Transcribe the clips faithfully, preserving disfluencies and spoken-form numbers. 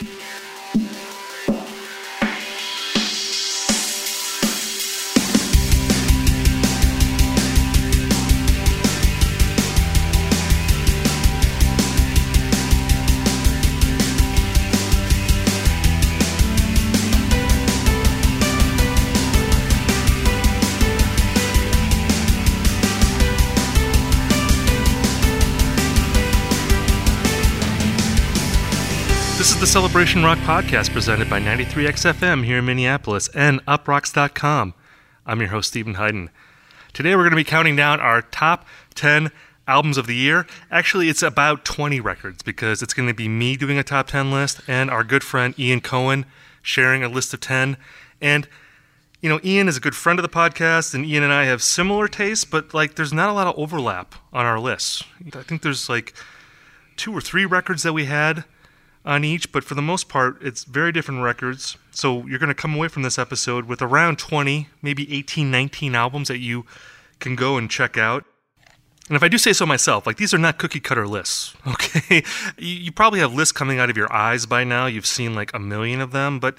This is the Celebration Rock Podcast presented by ninety-three X F M here in Minneapolis and up rocks dot com. I'm your host, Stephen Hyden. Today we're going to be counting down our top ten albums of the year. Actually, it's about twenty records because it's going to be me doing a top ten list and our good friend Ian Cohen sharing a list of ten. And, you know, Ian is a good friend of the podcast, and Ian and I have similar tastes, but, like, there's not a lot of overlap on our lists. I think there's, like, two or three records that we had on each, but for the most part, it's very different records. So you're going to come away from this episode with around twenty, maybe eighteen, nineteen albums that you can go and check out. And if I do say so myself, like, these are not cookie-cutter lists, okay? you, you probably have lists coming out of your eyes by now. You've seen, like, a million of them, but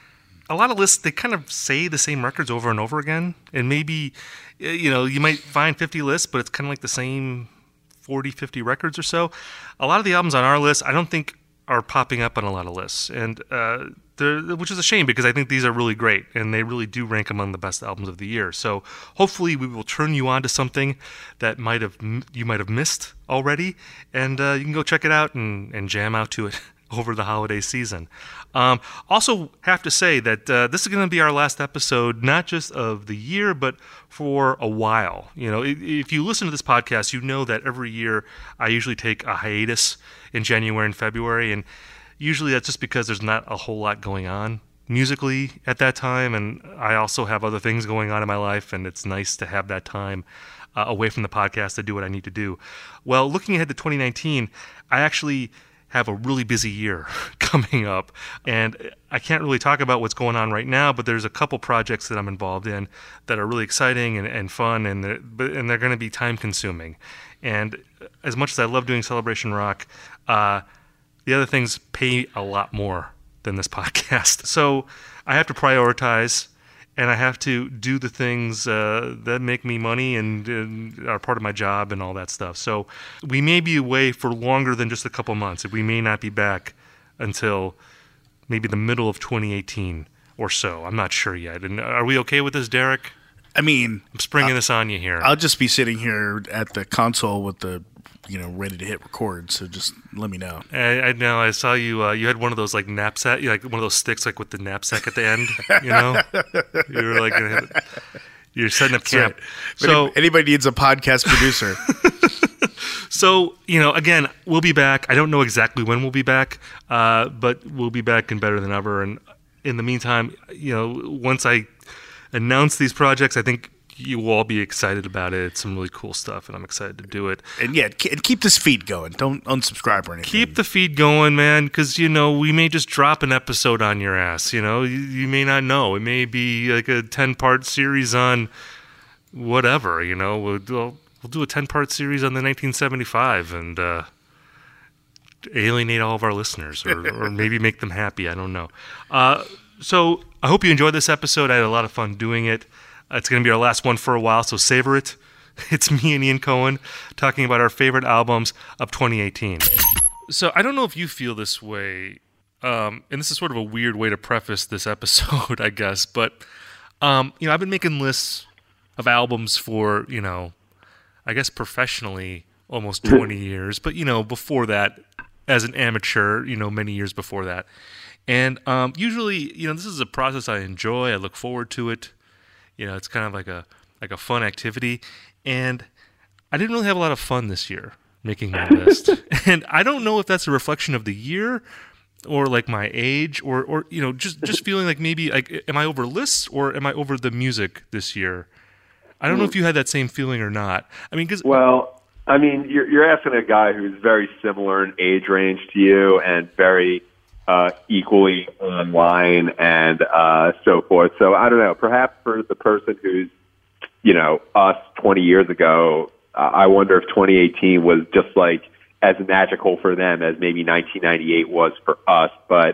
a lot of lists, they kind of say the same records over and over again. And maybe, you know, you might find fifty lists, but it's kind of like the same forty, fifty records or so. A lot of the albums on our list, I don't think are popping up on a lot of lists, and uh, which is a shame because I think these are really great, and they really do rank among the best albums of the year. So hopefully we will turn you on to something that might have you might have missed already, and uh, you can go check it out and, and jam out to it over the holiday season. Um, also have to say that uh, this is going to be our last episode, not just of the year, but for a while. You know, if, if you listen to this podcast, you know that every year I usually take a hiatus in January and February, and usually that's just because there's not a whole lot going on musically at that time, and I also have other things going on in my life, and it's nice to have that time uh, away from the podcast to do what I need to do. Well, looking ahead to twenty nineteen, I actually have a really busy year coming up, and I can't really talk about what's going on right now, but there's a couple projects that I'm involved in that are really exciting and, and fun, and they're, and they're going to be time-consuming. And as much as I love doing Celebration Rock, uh, the other things pay a lot more than this podcast. So I have to prioritize, and I have to do the things uh, that make me money and, and are part of my job and all that stuff. So we may be away for longer than just a couple months. We may not be back until maybe the middle of twenty eighteen or so. I'm not sure yet. And are we okay with this, Derek? I mean, I'm springing I'll, this on you here. I'll just be sitting here at the console with the, you know, ready to hit record. So just let me know. I, I know. I saw you. Uh, you had one of those like knapsack, like one of those sticks, like with the knapsack at the end. You know, you were like, gonna hit, you're setting up camp. Right. So if anybody needs a podcast producer. So, you know, again, we'll be back. I don't know exactly when we'll be back, uh, but we'll be back and better than ever. And in the meantime, you know, once I announce these projects, I think you will all be excited about it. It's some really cool stuff, and I'm excited to do it. And yeah, keep this feed going. Don't unsubscribe or anything. Keep the feed going, man, because, you know, we may just drop an episode on your ass, you know? You, you may not know. It may be like a ten-part series on whatever, you know? We'll, we'll, we'll do a ten-part series on the nineteen seventy-five and uh, alienate all of our listeners or, or maybe make them happy. I don't know. Uh, so I hope you enjoyed this episode. I had a lot of fun doing it. It's going to be our last one for a while, so savor it. It's me and Ian Cohen talking about our favorite albums of twenty eighteen. So I don't know if you feel this way, um, and this is sort of a weird way to preface this episode, I guess, but um, you know, I've been making lists of albums for, you know, I guess professionally almost twenty years, but, you know, before that, as an amateur, you know, many years before that. And um, usually, you know, this is a process I enjoy. I look forward to it. You know, it's kind of like a like a fun activity, and I didn't really have a lot of fun this year making my list. And I don't know if that's a reflection of the year, or like my age, or or you know, just just feeling like maybe like, am I over lists or am I over the music this year? I don't know if you had that same feeling or not. I mean, because well, I mean, you're you're asking a guy who's very similar in age range to you and very Uh, equally online and uh, so forth. So I don't know. Perhaps for the person who's, you know, us twenty years ago, uh, I wonder if twenty eighteen was just like as magical for them as maybe nineteen ninety-eight was for us. But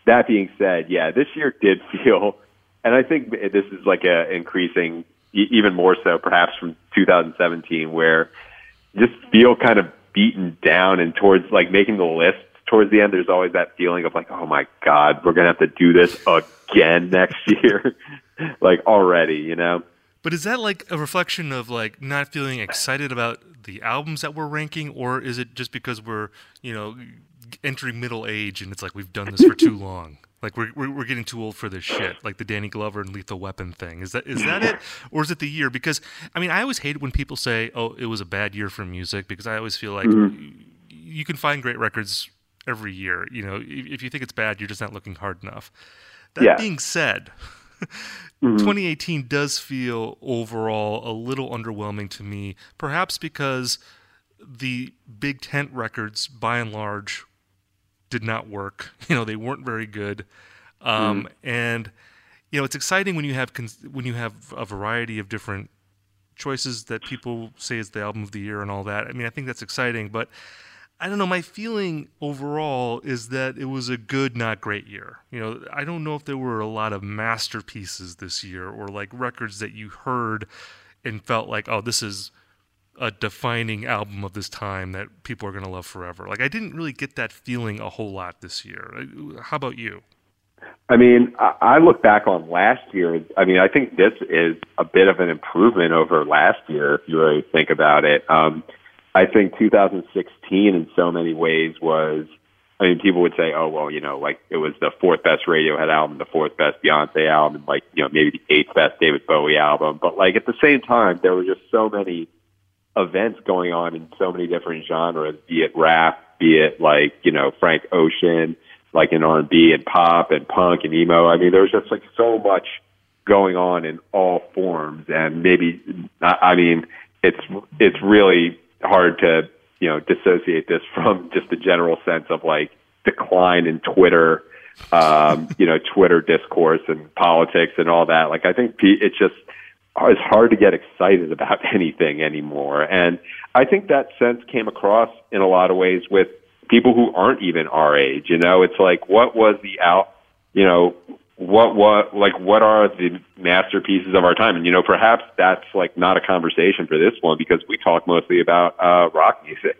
that being said, yeah, this year did feel, and I think this is like a increasing, even more so perhaps from two thousand seventeen, where just feel kind of beaten down, and towards like making the list towards the end, there's always that feeling of like, oh my God, we're going to have to do this again next year, like already, you know? But is that like a reflection of like not feeling excited about the albums that we're ranking, or is it just because we're, you know, entering middle age and it's like we've done this for too long? Like we're, we're we're getting too old for this shit, like the Danny Glover and Lethal Weapon thing. Is that is that it, or is it the year? Because I mean, I always hate it when people say, "Oh, it was a bad year for music," because I always feel like mm-hmm. you can find great records every year. You know, if you think it's bad, you're just not looking hard enough. That yeah. being said, mm-hmm. twenty eighteen does feel overall a little underwhelming to me. Perhaps because the big tent records, by and large, did not work. You know, they weren't very good. Um, mm. And, you know, it's exciting when you have cons- when you have a variety of different choices that people say is the album of the year and all that. I mean, I think that's exciting. But I don't know. My feeling overall is that it was a good, not great year. You know, I don't know if there were a lot of masterpieces this year, or like records that you heard and felt like, oh, this is a defining album of this time that people are going to love forever. Like, I didn't really get that feeling a whole lot this year. How about you? I mean, I look back on last year. I mean, I think this is a bit of an improvement over last year, if you really think about it. Um, I think two thousand sixteen in so many ways was, I mean, people would say, oh, well, you know, like it was the fourth best Radiohead album, the fourth best Beyonce album, and like, you know, maybe the eighth best David Bowie album. But like at the same time, there were just so many events going on in so many different genres, be it rap, be it like, you know, Frank Ocean, like in R and B and pop and punk and emo. I mean, there was just like so much going on in all forms. And maybe, I mean, it's, it's really hard to, you know, dissociate this from just the general sense of like decline in Twitter, um, you know, Twitter discourse and politics and all that. Like, I think it's just, it's hard to get excited about anything anymore. And I think that sense came across in a lot of ways with people who aren't even our age. You know, it's like, what was the out, you know, what, what, like, what are the masterpieces of our time? And, you know, perhaps that's like not a conversation for this one because we talk mostly about, uh, rock music.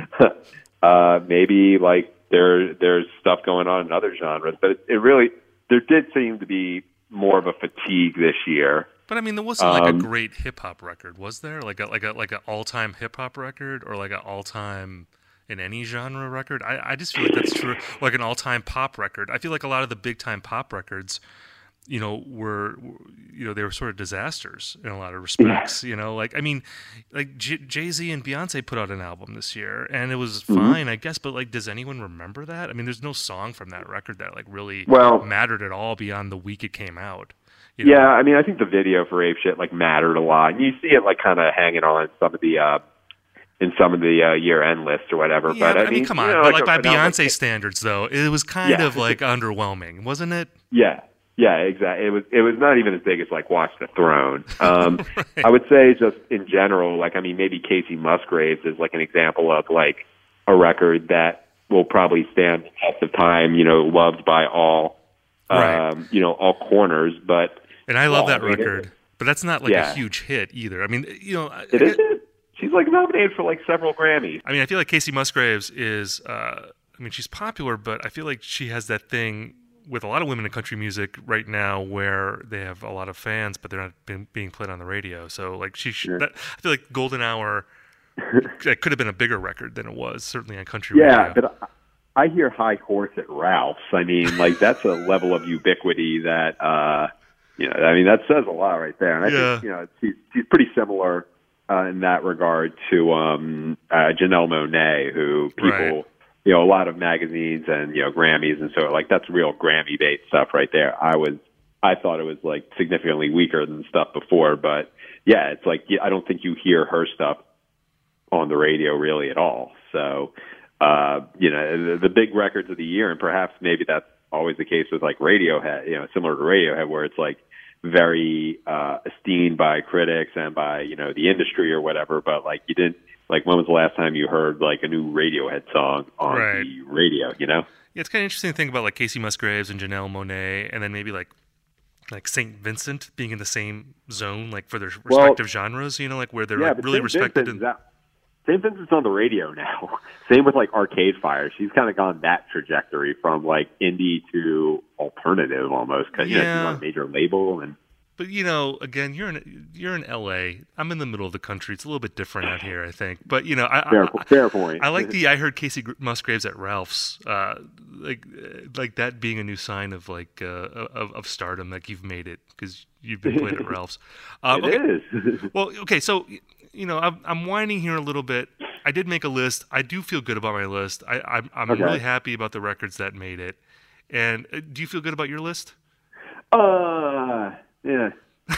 uh, maybe like there, there's stuff going on in other genres, but it, it really, there did seem to be more of a fatigue this year. But I mean, there wasn't like um, a great hip hop record, was there? Like a like a like an all time hip hop record, or like an all time in any genre record? I, I just feel like that's true. Like an all time pop record. I feel like a lot of the big time pop records, you know, were you know they were sort of disasters in a lot of respects. Yeah. You know, like I mean, like J- Jay-Z and Beyonce put out an album this year, and it was mm-hmm. fine, I guess. But like, does anyone remember that? I mean, there's no song from that record that like really well, mattered at all beyond the week it came out. You know? Yeah, I mean, I think the video for Ape Shit like mattered a lot, and you see it like kind of hanging on some of the uh, in some of the uh, year-end lists or whatever. Yeah, but I, I mean, mean, come on, you know, but like, like by Beyonce like, standards, though, it was kind yeah. of like underwhelming, wasn't it? Yeah, yeah, exactly. It was. It was not even as big as like Watch the Throne. Um, right. I would say just in general, like I mean, maybe Casey Musgraves is like an example of like a record that will probably stand the test of time. You know, loved by all, right. um, you know, all corners, but. And I love well, that record, I mean, but that's not like yeah. a huge hit either. I mean, you know, it is. She's like nominated for like several Grammys. I mean, I feel like Casey Musgraves is. Uh, I mean, she's popular, but I feel like she has that thing with a lot of women in country music right now, where they have a lot of fans, but they're not being, being played on the radio. So, like, she. Sure. That, I feel like Golden Hour. It could have been a bigger record than it was, certainly on country yeah, radio. Yeah, but. I hear High Horse at Ralph's. I mean, like that's a level of ubiquity that. Uh, You know, I mean, that says a lot right there. And I yeah. think, you know, she's, she's pretty similar uh, in that regard to um, uh, Janelle Monáe, who people, right. you know, a lot of magazines and, you know, Grammys and so, like, that's real Grammy-based stuff right there. I was, I thought it was, like, significantly weaker than stuff before. But, yeah, it's like, I don't think you hear her stuff on the radio really at all. So, uh, you know, the, the big records of the year, and perhaps maybe that's always the case with, like, Radiohead, you know, similar to Radiohead, where it's, like, very uh, esteemed by critics and by, you know, the industry or whatever, but like you didn't like when was the last time you heard like a new Radiohead song on Right. the radio? You know. Yeah, it's kind of interesting to think about like Casey Musgraves and Janelle Monáe, and then maybe like like Saint Vincent being in the same zone, like for their respective Well, genres. You know, like where they're yeah, like but really Saint respected. Vincent And, is that- Saint Vincent's on the radio now. Same with like Arcade Fire. She's kind of gone that trajectory from like indie to alternative almost because you know, she's Yeah. on a major label and. but you know, again, you're in you're in L A. I'm in the middle of the country. It's a little bit different out here, I think. But you know, I Fair, I, fair point. I like the I heard Casey Gr- Musgraves at Ralph's, uh, like uh, like that being a new sign of like uh, of, of stardom, like you've made it because you've been playing at Ralph's. Uh, It okay. is. Well, okay, so you know, I'm, I'm whining here a little bit. I did make a list. I do feel good about my list. I, I'm I'm Okay. really happy about the records that made it. And uh, do you feel good about your list? Uh, yeah.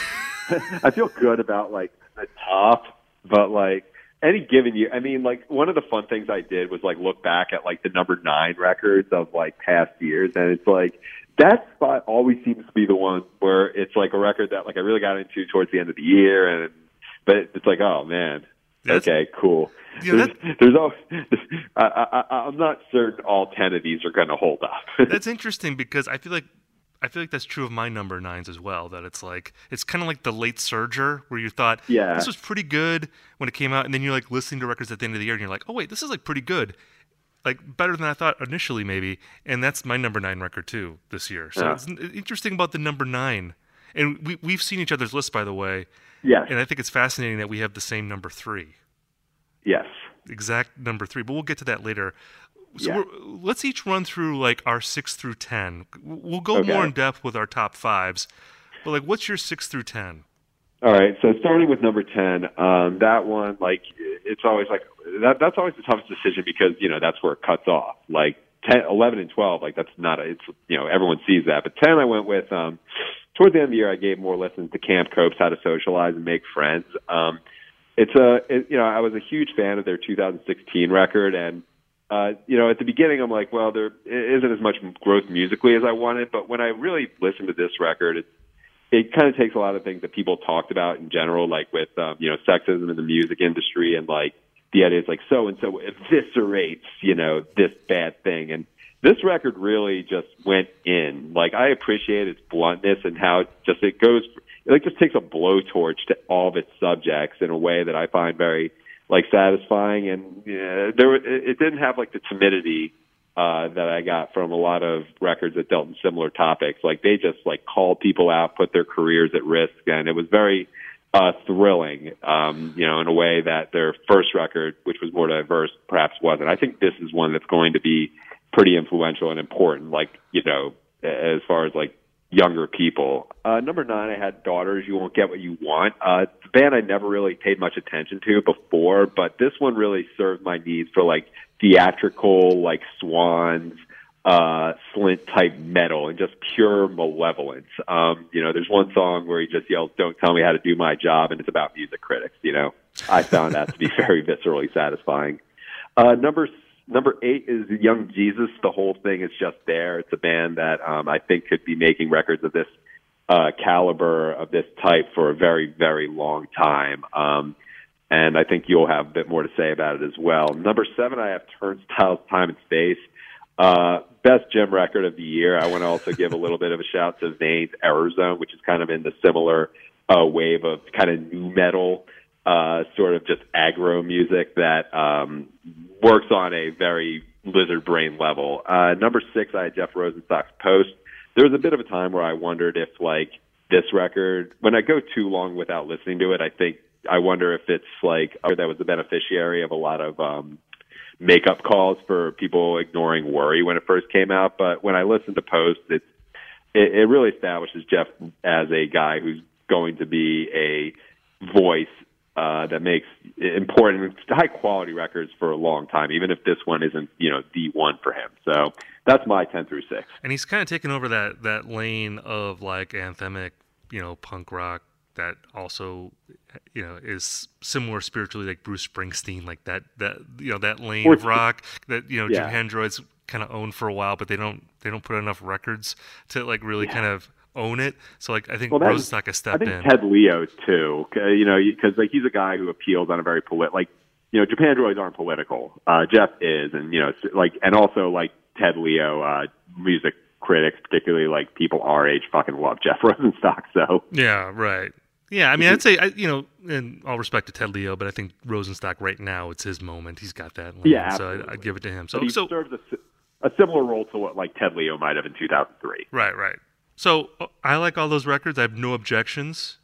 I feel good about like the top, but like any given year, I mean, like one of the fun things I did was like look back at like the number nine records of like past years, and it's like that spot always seems to be the one where it's like a record that like I really got into towards the end of the year, and but it's like, oh man, That's- okay, cool. Yeah, there's, that- there's always, I, I, I- I'm not certain all ten of these are going to hold up. That's interesting because I feel like I feel like that's true of my number nines as well. That it's like it's kind of like the late surger where you thought Yeah. this was pretty good when it came out, and then you're like listening to records at the end of the year, and you're like, oh wait, this is like pretty good, like better than I thought initially maybe. And that's my number nine record too this year. So Yeah. it's n- interesting about the number nine, and we we've seen each other's lists by the way, Yes. and I think it's fascinating that we have the same number three, Yes. exact number three. But we'll get to that later. So Yeah. we're, let's each run through like our six through ten. We'll go Okay. more in depth with our top fives, but like, what's your six through ten? All right, so starting with number ten, um, that one, like, it's always like, that. that's always the toughest decision because, you know, that's where it cuts off. Like, ten, eleven and twelve, like, that's not, a, it's, you know, everyone sees that. But ten, I went with, um, towards the end of the year, I gave more listens to Camp Copes, How to Socialize and Make Friends. Um, it's a, it, you know, I was a huge fan of their two thousand sixteen record, and, uh, you know, at the beginning, I'm like, well, there isn't as much growth musically as I wanted, but when I really listened to this record, it's, it kind of takes a lot of things that people talked about in general, like with, um, you know, sexism in the music industry and like the idea is like so-and-so eviscerates, you know, this bad thing. And this record really just went in. Like, I appreciate its bluntness and how it just, it goes, it like just takes a blowtorch to all of its subjects in a way that I find very, like, satisfying. And yeah, there, it, it didn't have like the timidity Uh, that I got from a lot of records that dealt in similar topics. Like, they just like called people out, put their careers at risk, and it was very uh, thrilling, um, you know, in a way that their first record, which was more diverse, perhaps wasn't. I think this is one that's going to be pretty influential and important, like, you know, as far as like younger people. Uh, number nine, I had Daughters, You Won't Get What You Want. Uh, it's a band I never really paid much attention to before, but this one really served my needs for like theatrical, like Swans, uh, Slint type metal and just pure malevolence. Um, you know, there's one song where he just yells, "Don't tell me how to do my job," and it's about music critics. You know, I found that to be very viscerally satisfying. Uh, number number eight is Young Jesus. The whole thing is just there. It's a band that um, I think could be making records of this uh, caliber, of this type, for a very, very long time. Um, And I think you'll have a bit more to say about it as well. Number seven, I have Turnstiles, Time and Space. Uh, best Jim record of the year. I want to also give a little bit of a shout to Zane's Error Zone, which is kind of in the similar uh, wave of kind of new metal, uh, sort of just aggro music that um, works on a very lizard brain level. Uh, number six, I had Jeff Rosenstock's Post. There was a bit of a time where I wondered if, like, this record, when I go too long without listening to it, I think I wonder if it's like that was the beneficiary of a lot of um, makeup calls for people ignoring Worry when it first came out. But when I listened to Post, it's, it, it really establishes Jeff as a guy who's going to be a voice uh, that makes important, high quality records for a long time, even if this one isn't, you know, the one for him. So that's my ten through six. And he's kind of taken over that that lane of like anthemic, you know, punk rock that also, you know, is similar spiritually, like Bruce Springsteen, like that, that, you know, that lane Or- of rock that, you know, Yeah. Jim Hendroid's kind of owned for a while, but they don't, they don't put enough records to like really kind of own it. So like, I think Well, that- Rosenstock has I stepped think in. Ted Leo too, uh, you know, because like he's a guy who appeals on a very polit, like you know, Japan droids aren't political. Uh, Jeff is, and you know, like, and also like Ted Leo, uh, music critics, particularly like people our age, fucking love Jeff Rosenstock. So yeah, right. Yeah, I mean, I'd say, I, you know, in all respect to Ted Leo, but I think Rosenstock right now, it's his moment. He's got that. Line, yeah, so absolutely. I'd, I'd give it to him. So but he so, serves a, a similar role to what like Ted Leo might have in two thousand three. Right, right. So I like all those records. I have no objections.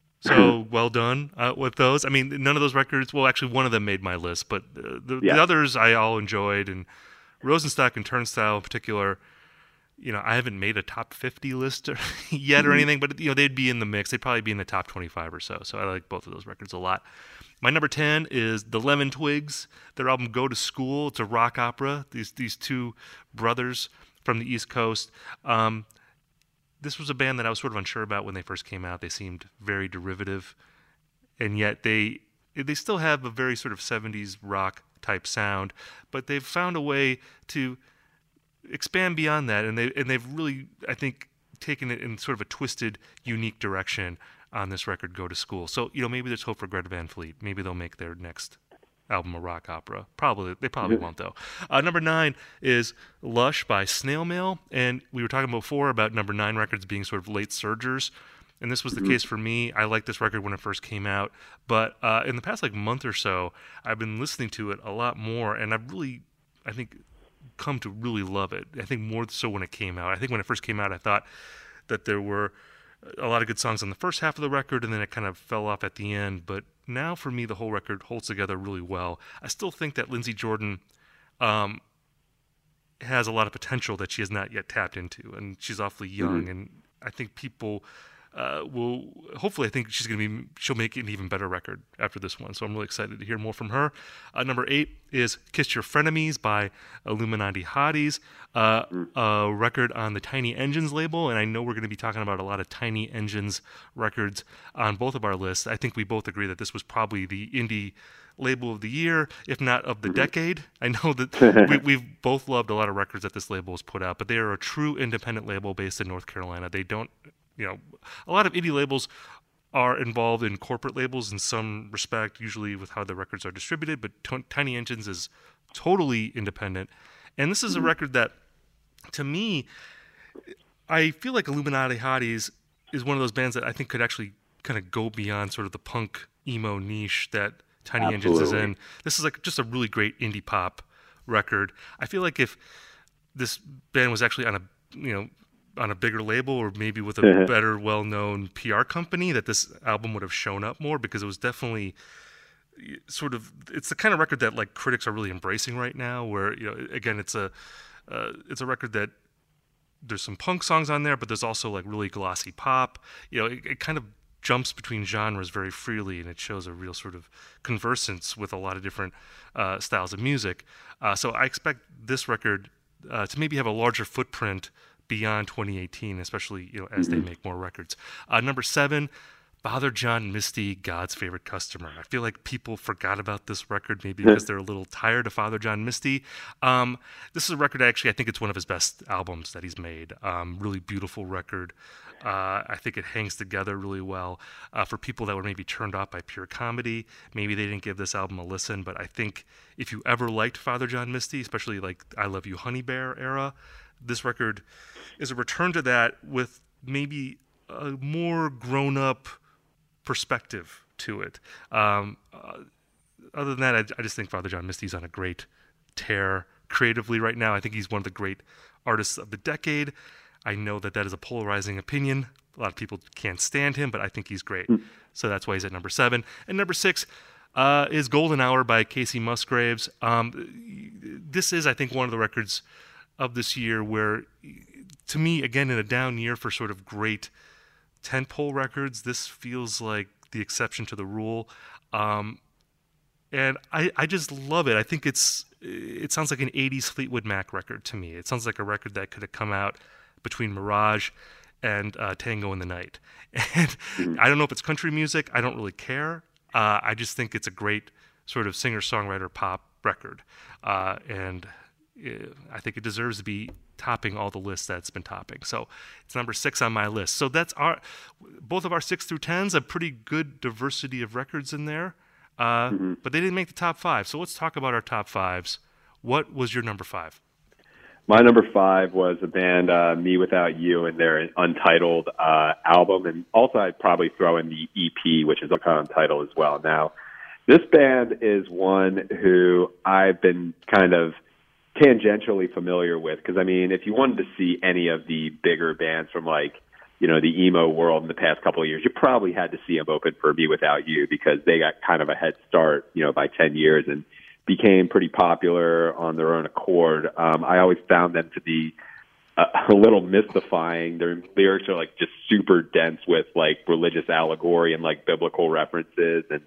So well done uh, with those. I mean, none of those records. Well, actually, one of them made my list, but uh, the, yeah. the others I all enjoyed, and Rosenstock and Turnstile in particular. You know, I haven't made a top fifty list or, yet mm-hmm. or anything, but you know, they'd be in the mix. They'd probably be in the top twenty-five or so. So I like both of those records a lot. My number ten is the Lemon Twigs. Their album "Go to School." It's a rock opera. These these two brothers from the East Coast. Um, This was a band that I was sort of unsure about when they first came out. They seemed very derivative, and yet they they still have a very sort of seventies rock type sound, but they've found a way to expand beyond that, and they and they've really, I think, taken it in sort of a twisted, unique direction on this record, "Go to School." So, you know, maybe there's hope for Greta Van Fleet. Maybe they'll make their next album a rock opera. Probably they probably won't though. Uh, number nine is "Lush" by Snail Mail, and we were talking before about number nine records being sort of late surgers, and this was the case for me. I liked this record when it first came out, but uh, in the past like month or so, I've been listening to it a lot more, and I've really, I think, come to really love it. I think more so when it came out. I think when it first came out, I thought that there were a lot of good songs on the first half of the record, and then it kind of fell off at the end, but now for me the whole record holds together really well. I still think that Lindsey Jordan um, has a lot of potential that she has not yet tapped into, and she's awfully young, mm-hmm. and I think people uh, will, hopefully I think she's going to be, she'll make an even better record after this one, so I'm really excited to hear more from her. Uh, number eight is "Kiss Your Frenemies" by Illuminati Hotties, uh, a record on the Tiny Engines label, and I know we're going to be talking about a lot of Tiny Engines records on both of our lists. I think we both agree that this was probably the indie label of the year, if not of the mm-hmm. decade. I know that we, we've both loved a lot of records that this label has put out, but they are a true independent label based in North Carolina. They don't, you know, a lot of indie labels are involved in corporate labels in some respect, usually with how the records are distributed, but T- Tiny Engines is totally independent. And this is a record that, to me, I feel like Illuminati Hotties is one of those bands that I think could actually kind of go beyond sort of the punk emo niche that Tiny Absolutely. Engines is in. This is like just a really great indie pop record. I feel like if this band was actually on a, you know, on a bigger label or maybe with a mm-hmm. better well-known P R company, that this album would have shown up more, because it was definitely sort of, it's the kind of record that like critics are really embracing right now, where, you know, again, it's a uh, it's a record that there's some punk songs on there, but there's also like really glossy pop. You know, it, it kind of jumps between genres very freely, and it shows a real sort of conversance with a lot of different uh, styles of music. Uh, so I expect this record uh, to maybe have a larger footprint beyond twenty eighteen, especially, you know, as mm-hmm. they make more records. Uh, number seven, Father John Misty, God's Favorite Customer. I feel like people forgot about this record, maybe because they're a little tired of Father John Misty. Um, this is a record, actually, I think it's one of his best albums that he's made. Um, really beautiful record. Uh, I think it hangs together really well. Uh, for people that were maybe turned off by pure comedy, maybe they didn't give this album a listen, but I think if you ever liked Father John Misty, especially like I Love You Honey Bear era, this record is a return to that with maybe a more grown-up perspective to it. Um, uh, other than that, I, I just think Father John Misty's on a great tear creatively right now. I think he's one of the great artists of the decade. I know that that is a polarizing opinion. A lot of people can't stand him, but I think he's great. Mm. So that's why he's at number seven. And number six uh, is Golden Hour by Casey Musgraves. Um, this is, I think, one of the records of this year where, to me, again, in a down year for sort of great tentpole records, this feels like the exception to the rule. Um, and I, I just love it. I think it's it sounds like an eighties Fleetwood Mac record to me. It sounds like a record that could have come out between Mirage and uh, Tango in the Night. And I don't know if it's country music. I don't really care. Uh, I just think it's a great sort of singer-songwriter pop record. Uh, and I think it deserves to be topping all the lists that it's been topping. So it's number six on my list. So that's our, both of our six through tens, a pretty good diversity of records in there. Uh, Mm-hmm. But they didn't make the top five. So let's talk about our top fives. What was your number five? My number five was a band, uh, Me Without You, and their untitled uh, album. And also I'd probably throw in the E P, which is kind of untitled as well. Now, this band is one who I've been kind of tangentially familiar with, because, I mean, if you wanted to see any of the bigger bands from, like, you know, the emo world in the past couple of years, you probably had to see them open for Me Without You, because they got kind of a head start, you know, by ten years and became pretty popular on their own accord. Um, I always found them to be a, a little mystifying. Their lyrics are like just super dense with like religious allegory and like biblical references, and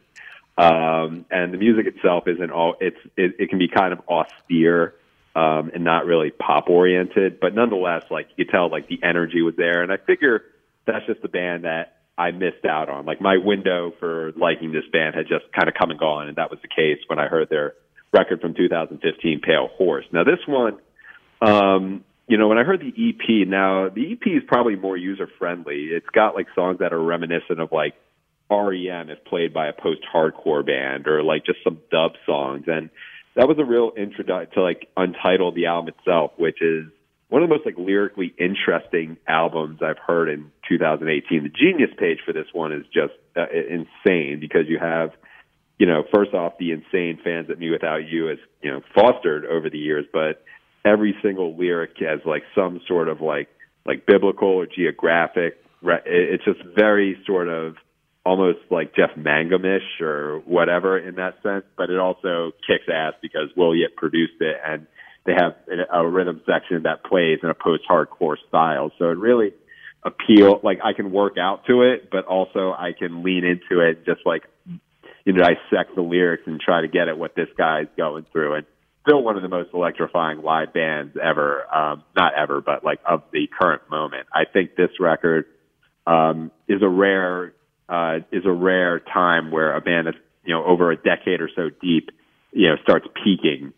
um, and the music itself isn't all. It's it, it can be kind of austere um, and not really pop oriented, but nonetheless, like you could tell, like the energy was there. And I figure that's just a band that I missed out on. Like my window for liking this band had just kind of come and gone, and that was the case when I heard their record from two thousand fifteen, Pale Horse. Now this one, um, you know, when I heard the E P, now the E P is probably more user friendly. It's got like songs that are reminiscent of like R E M if played by a post-hardcore band, or like just some dub songs. And that was a real introduction to like Untitled, the album itself, which is one of the most like lyrically interesting albums I've heard in two thousand eighteen. The Genius page for this one is just uh, insane, because you have, you know, first off, the insane fans that Me Without You has, you know, fostered over the years, but every single lyric has like some sort of like, like biblical or geographic. It's just very sort of almost like Jeff Mangum-ish or whatever in that sense, but it also kicks ass because Will Yip produced it, and they have a rhythm section that plays in a post-hardcore style. So it really appeal, like I can work out to it, but also I can lean into it and just like, you know, dissect the lyrics and try to get at what this guy's going through. And still one of the most electrifying live bands ever, um, not ever, but like of the current moment. I think this record um, is a rare uh, is a rare time where a band that's, you know, over a decade or so deep, you know, starts peaking.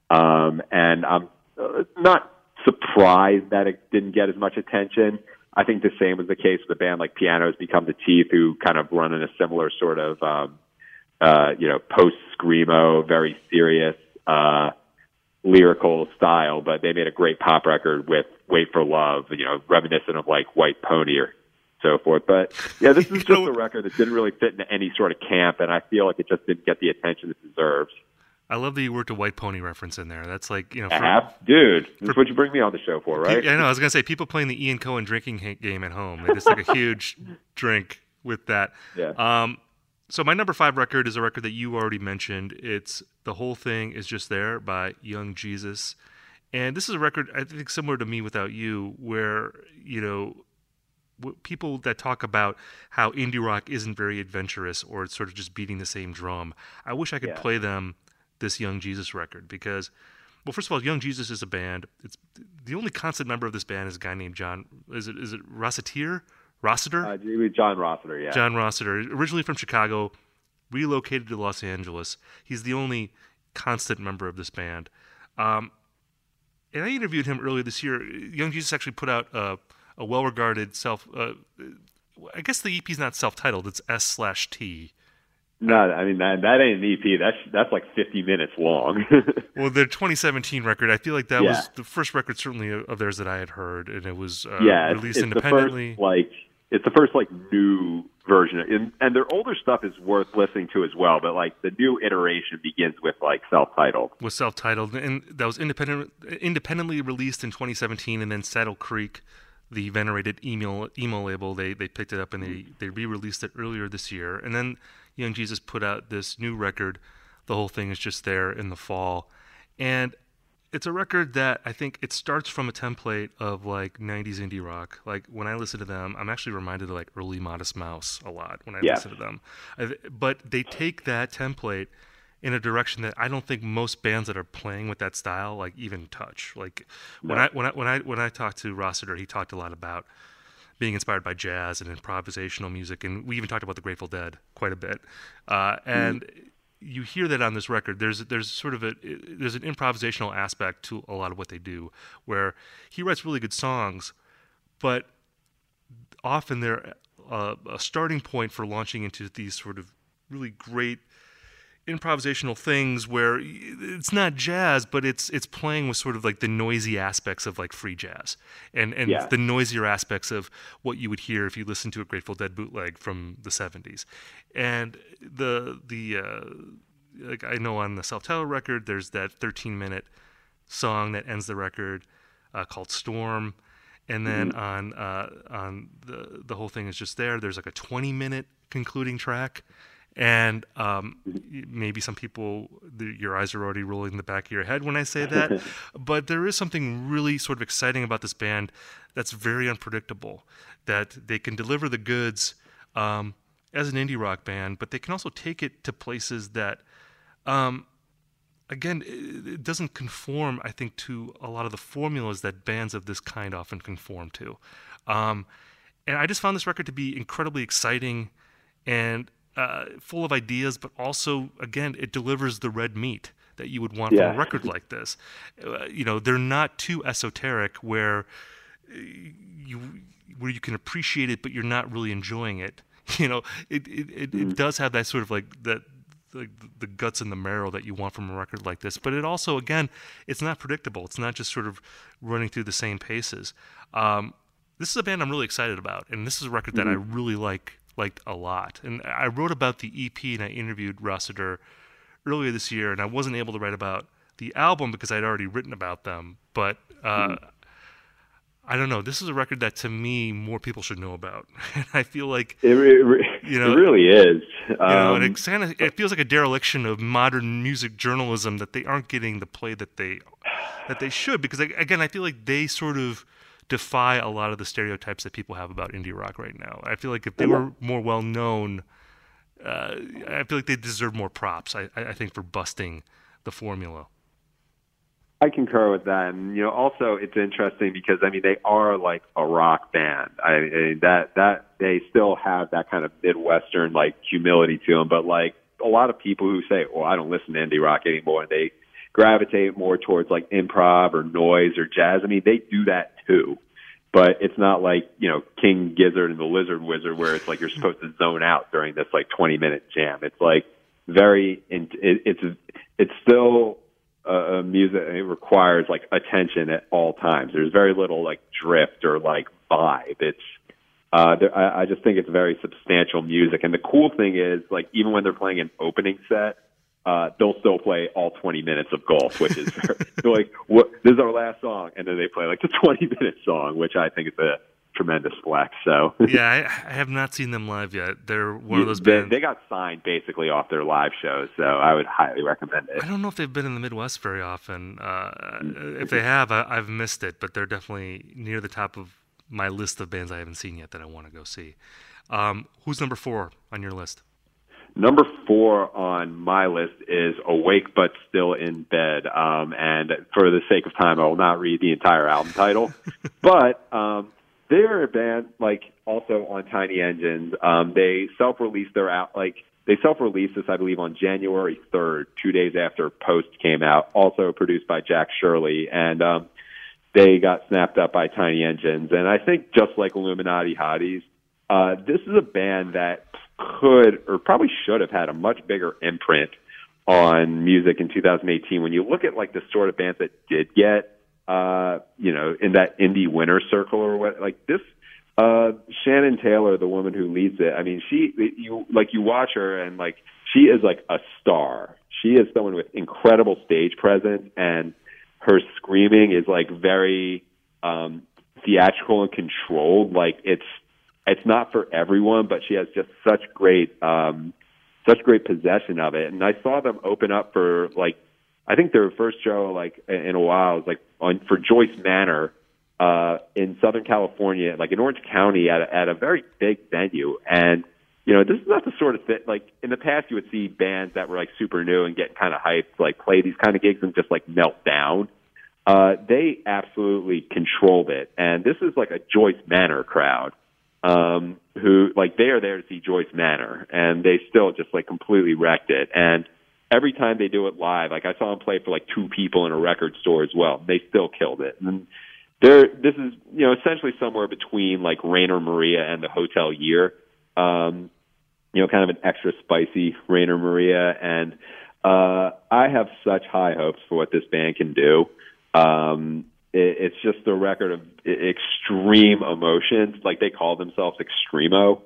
Um, and I'm uh, not surprised that it didn't get as much attention. I think the same was the case with a band like Pianos Become the Teeth, who kind of run in a similar sort of um, Uh, you know, post-screamo, very serious, uh, lyrical style, but they made a great pop record with Wait for Love, you know, reminiscent of like White Pony or so forth. But yeah, this is just a record that didn't really fit into any sort of camp, and I feel like it just didn't get the attention it deserves. I love that you worked a White Pony reference in there. That's like, you know, for, uh, dude, that's what you bring me on the show for, right? I know. I was gonna say, people playing the Ian Cohen drinking game at home, they just like a huge drink with that. Yeah. Um, So my number five record is a record that you already mentioned. It's The Whole Thing Is Just There by Young Jesus. And this is a record, I think, similar to Me Without You, where, you know, w- people that talk about how indie rock isn't very adventurous, or it's sort of just beating the same drum. I wish I could Yeah. play them this Young Jesus record, because, well, first of all, Young Jesus is a band. It's the only constant member of this band is a guy named John. Is it is it Rossiter? Rossiter? Uh, John Rossiter, yeah. John Rossiter, originally from Chicago, relocated to Los Angeles. He's the only constant member of this band. Um, and I interviewed him earlier this year. Young Jesus actually put out a, a well-regarded self. Uh, I guess the E P is not self-titled; it's S slash T. No, I mean that that ain't an E P. That's that's like fifty minutes long. Well, their twenty seventeen record, I feel like that Yeah. was the first record, certainly of theirs, that I had heard, and it was uh, yeah, it's, released it's independently. The first, like it's the first like new version, and, and their older stuff is worth listening to as well. But like the new iteration begins with like self-titled. Was self-titled, and that was independent, independently released in twenty seventeen, and then Saddle Creek, the venerated emo emo label, they they picked it up and they they re-released it earlier this year. And then Young Jesus put out this new record. The Whole Thing Is Just There in the fall, and it's a record that I think it starts from a template of like nineties indie rock. Like when I listen to them, I'm actually reminded of like early Modest Mouse a lot when I Yeah. listen to them. I, but they take that template in a direction that I don't think most bands that are playing with that style like even touch. Like when No. I when I when I when I talked to Rossiter, he talked a lot about being inspired by jazz and improvisational music, and we even talked about the Grateful Dead quite a bit. Uh, and mm. you hear that on this record. There's there's sort of a there's an improvisational aspect to a lot of what they do, where he writes really good songs, but often they're uh, a starting point for launching into these sort of really great improvisational things where it's not jazz, but it's it's playing with sort of like the noisy aspects of like free jazz, and and Yeah. the noisier aspects of what you would hear if you listened to a Grateful Dead bootleg from the seventies, and the the uh, like I know on the self-titled record, there's that thirteen minute song that ends the record uh, called Storm. And then Mm-hmm. on uh, on the the whole thing is just there. There's like a twenty minute concluding track, and um, y- maybe some people the, your eyes are already rolling in the back of your head when I say that. But there is something really sort of exciting about this band that's very unpredictable. That they can deliver the goods um, as an indie rock band, but they can also take it to places that. Um, Again, it it doesn't conform, I think, to a lot of the formulas that bands of this kind often conform to. Um, and I just found this record to be incredibly exciting and uh, full of ideas, but also, again, it delivers the red meat that you would want Yeah. from a record like this. Uh, you know, they're not too esoteric where uh, you where you can appreciate it, but you're not really enjoying it. You know, it it, it, it does have that sort of like that. The, the guts and the marrow that you want from a record like this, but it also, again, it's not predictable. It's not just sort of running through the same paces. Um, this is a band I'm really excited about, and this is a record that I really like liked a lot. And I wrote about the E P and I interviewed Rossiter earlier this year, and I wasn't able to write about the album because I'd already written about them. But uh, I don't know. This is a record that, to me, more people should know about. And I feel like It, re- re- You know, it really is. you know, and Um, it's kind of, it feels like a dereliction of modern music journalism that they aren't getting the play that they that they should. Because again, I feel like they sort of defy a lot of the stereotypes that people have about indie rock right now. I feel like if they were more well known, uh, I feel like they deserve more props. I, I think for busting the formula. I concur with that, and you know, also it's interesting because I mean they are like a rock band. I, I mean that that they still have that kind of Midwestern like humility to them. But like a lot of people who say, "Well, I don't listen to indie rock anymore," and they gravitate more towards like improv or noise or jazz. I mean, they do that too, but it's not like you know King Gizzard and the Lizard Wizard where it's like you're supposed to zone out during this like twenty minute jam. It's like very, it, it's it's still. Uh, music it requires like attention at all times. There's very little like drift or like vibe. It's uh, there, I, I just think it's very substantial music. And the cool thing is like even when they're playing an opening set, uh, they'll still play all twenty minutes of Golf, which is very, they're like what this is our last song, and then they play like the twenty minute song, which I think is a tremendous flex. So Yeah, I, I have not seen them live yet. They're one of those they, bands. they got signed basically off their live shows, so I would highly recommend it. I don't know if they've been in the Midwest very often. Uh, if they have, I, I've missed it, but they're definitely near the top of my list of bands I haven't seen yet that I want to go see. Um, who's number four on your list? Number four on my list is Awake But Still in Bed. Um, and for the sake of time, I will not read the entire album title. But um, they're a band, like, also on Tiny Engines. Um, they self-released their out, like, they self-released this, I believe, on January third, two days after Post came out, also produced by Jack Shirley. And um, they got snapped up by Tiny Engines. And I think just like Illuminati Hotties, uh, this is a band that could or probably should have had a much bigger imprint on music in two thousand eighteen. When you look at like the sort of bands that did get, uh, you know, in that indie winner circle or what, like this, uh, Shannon Taylor, the woman who leads it. I mean, she, you like you watch her and like she is like a star. She is someone with incredible stage presence, and her screaming is like very um, theatrical and controlled. Like it's. It's not for everyone, but she has just such great, um, such great possession of it. And I saw them open up for like, I think their first show like in a while was like on for Joyce Manor uh, in Southern California, like in Orange County, at a, at a very big venue. And you know, this is not the sort of thing like in the past you would see bands that were like super new and getting kind of hyped, like play these kind of gigs and just like melt down. Uh, they absolutely controlled it, and this is like a Joyce Manor crowd. Um, who like they are there to see Joyce Manor, and they still just like completely wrecked it. And every time they do it live, like I saw them play for like two people in a record store as well. They still killed it. And they're this is you know essentially somewhere between like Rainer Maria and the Hotel Year. Um, you know, kind of an extra spicy Rainer Maria. And Uh, I have such high hopes for what this band can do. Um, it, it's just a record of extreme emotions. Like they call themselves Extremo.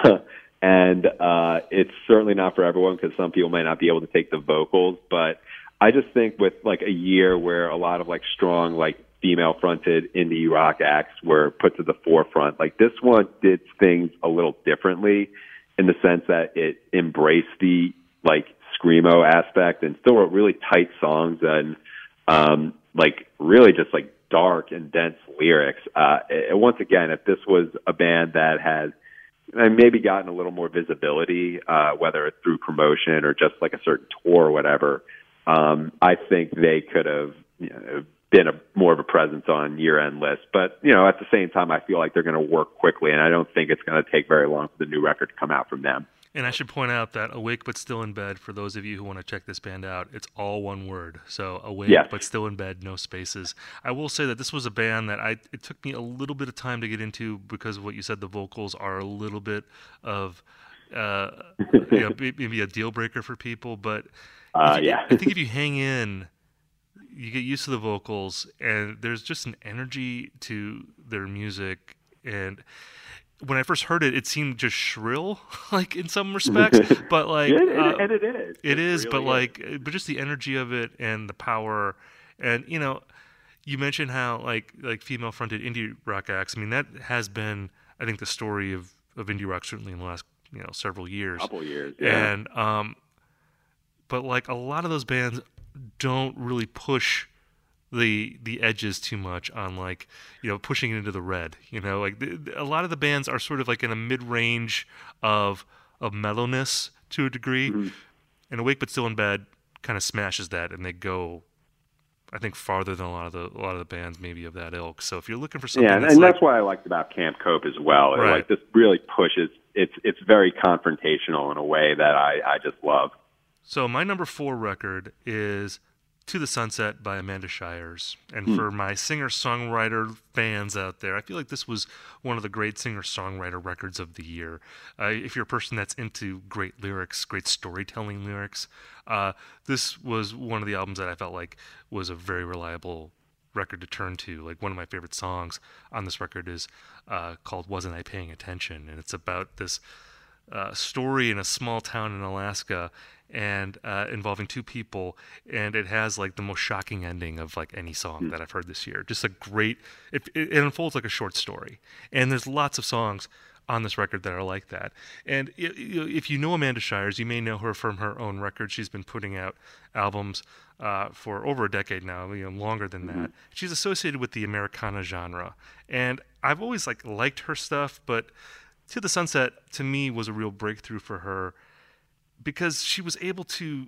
And uh, it's certainly not for everyone because some people might not be able to take the vocals. But I just think with like a year where a lot of like strong, like female-fronted indie rock acts were put to the forefront, like this one did things a little differently in the sense that it embraced the like screamo aspect and still wrote really tight songs and um, like really just like dark and dense lyrics. Uh, and once again, if this was a band that had and maybe gotten a little more visibility, uh, whether it's through promotion or just like a certain tour or whatever, um, I think they could have you know, been a more of a presence on year-end lists. But, you know, at the same time, I feel like they're going to work quickly, and I don't think it's going to take very long for the new record to come out from them. And I should point out that Awake But Still in Bed, for those of you who want to check this band out, it's all one word. So Awake yes. But Still in Bed, no spaces. I will say that this was a band that I it took me a little bit of time to get into because of what you said. The vocals are a little bit of uh, you know, maybe a deal breaker for people. But uh, you, yeah. I think if you hang in, you get used to the vocals, and there's just an energy to their music. And when I first heard it, it seemed just shrill, like in some respects, but like, it, uh, and it is, it, it is, really but is. like, but just the energy of it and the power, and you know, you mentioned how like like female fronted indie rock acts. I mean, that has been, I think, the story of, of indie rock certainly in the last you know several years. Couple years, yeah. And um, but like a lot of those bands don't really push the the edges too much on like you know pushing it into the red, you know like the, the, a lot of the bands are sort of like in a mid-range of of mellowness to a degree, mm-hmm. and Awake But Still in Bed kind of smashes that, and they go I think farther than a lot of the a lot of the bands maybe of that ilk. So if you're looking for something, yeah, and, that's, and like, that's what I liked about Camp Cope as well. Right. Like this really pushes. It's it's very confrontational in a way that I I just love. So my number four record is To the Sunset by Amanda Shires. And hmm. for my singer-songwriter fans out there, I feel like this was one of the great singer-songwriter records of the year. Uh, if you're a person that's into great lyrics, great storytelling lyrics, uh, this was one of the albums that I felt like was a very reliable record to turn to. Like one of my favorite songs on this record is uh, called Wasn't I Paying Attention? And it's about this uh, story in a small town in Alaska and uh, involving two people, and it has like the most shocking ending of like any song mm. that I've heard this year. Just a great, it, it, it unfolds like a short story, and there's lots of songs on this record that are like that. And it, if you know Amanda Shires, you may know her from her own record. She's been putting out albums uh, for over a decade now, you know, longer than mm-hmm. that. She's associated with the Americana genre, and I've always like liked her stuff, but To the Sunset to me was a real breakthrough for her, because she was able to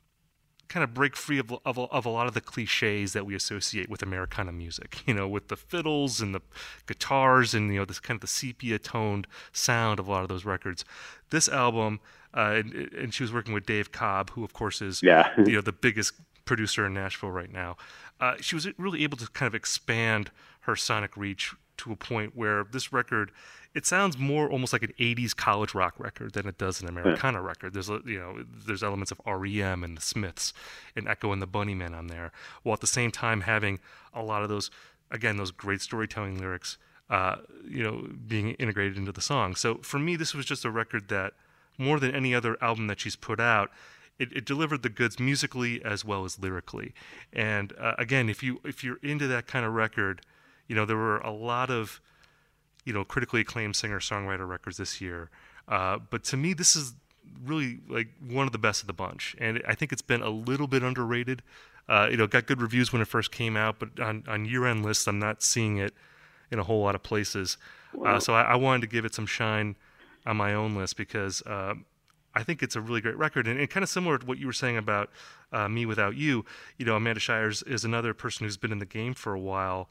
kind of break free of, of, of a lot of the cliches that we associate with Americana music, you know, with the fiddles and the guitars and, you know, this kind of the sepia-toned sound of a lot of those records. This album, uh, and, and she was working with Dave Cobb, who, of course, is, yeah. you know, the biggest producer in Nashville right now. Uh, she was really able to kind of expand her sonic reach to a point where this record, it sounds more almost like an eighties college rock record than it does an Americana yeah. record. There's you know there's elements of R E M and the Smiths and Echo and the Bunnymen on there, while at the same time having a lot of those, again, those great storytelling lyrics, uh, you know, being integrated into the song. So for me, this was just a record that, more than any other album that she's put out, it, it delivered the goods musically as well as lyrically. And uh, again, if you if you're into that kind of record, you know, there were a lot of, you know, critically acclaimed singer-songwriter records this year. Uh, but to me, this is really like one of the best of the bunch. And I think it's been a little bit underrated. Uh, you know, it got good reviews when it first came out, but on, on year-end lists, I'm not seeing it in a whole lot of places. Uh, so I, I wanted to give it some shine on my own list because uh, I think it's a really great record. And, and kind of similar to what you were saying about uh, Me Without You, you know, Amanda Shires is another person who's been in the game for a while.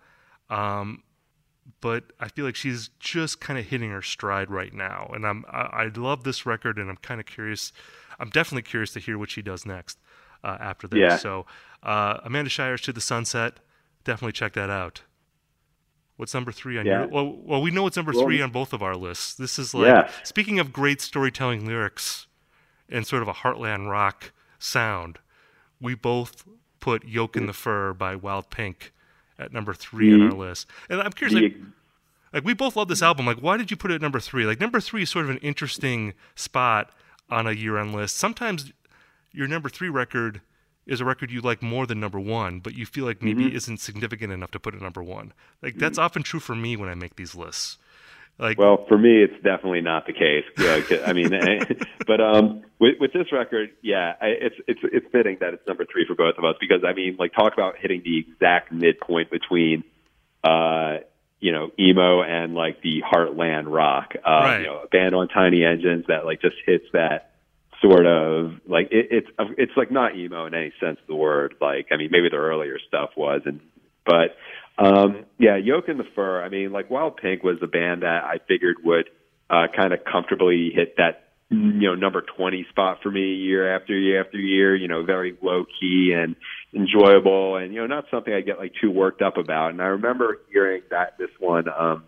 Um, but I feel like she's just kind of hitting her stride right now. And I'm, I, I love this record, and I'm kind of curious. I'm definitely curious to hear what she does next uh, after this. Yeah. So uh, Amanda Shires, To the Sunset, definitely check that out. What's number three on yeah. your, well, well, we know it's number well, three on both of our lists. This is like, yeah. speaking of great storytelling lyrics and sort of a heartland rock sound, we both put Yoke in the Fur by Wild Pink at number three the, on our list. And I'm curious, the, like, like, we both love this album. Like, why did you put it at number three? Like, number three is sort of an interesting spot on a year-end list. Sometimes your number three record is a record you like more than number one, but you feel like maybe mm-hmm. isn't significant enough to put it number one. Like, that's mm-hmm. often true for me when I make these lists. Like, well, for me, it's definitely not the case. Yeah, I mean, but um, with, with this record, yeah, I, it's it's it's fitting that it's number three for both of us because I mean, like, talk about hitting the exact midpoint between, uh, you know, emo and like the heartland rock. Uh, right. You know, a band on Tiny Engines that like just hits that sort of like it, it's it's like not emo in any sense of the word. Like, I mean, maybe the earlier stuff was, and but. Um, yeah, Yoke in the Fur. I mean, like Wild Pink was a band that I figured would uh, kind of comfortably hit that, you know, number twenty spot for me year after year after year. You know, very low key and enjoyable, and you know, not something I get like too worked up about. And I remember hearing that this one, um,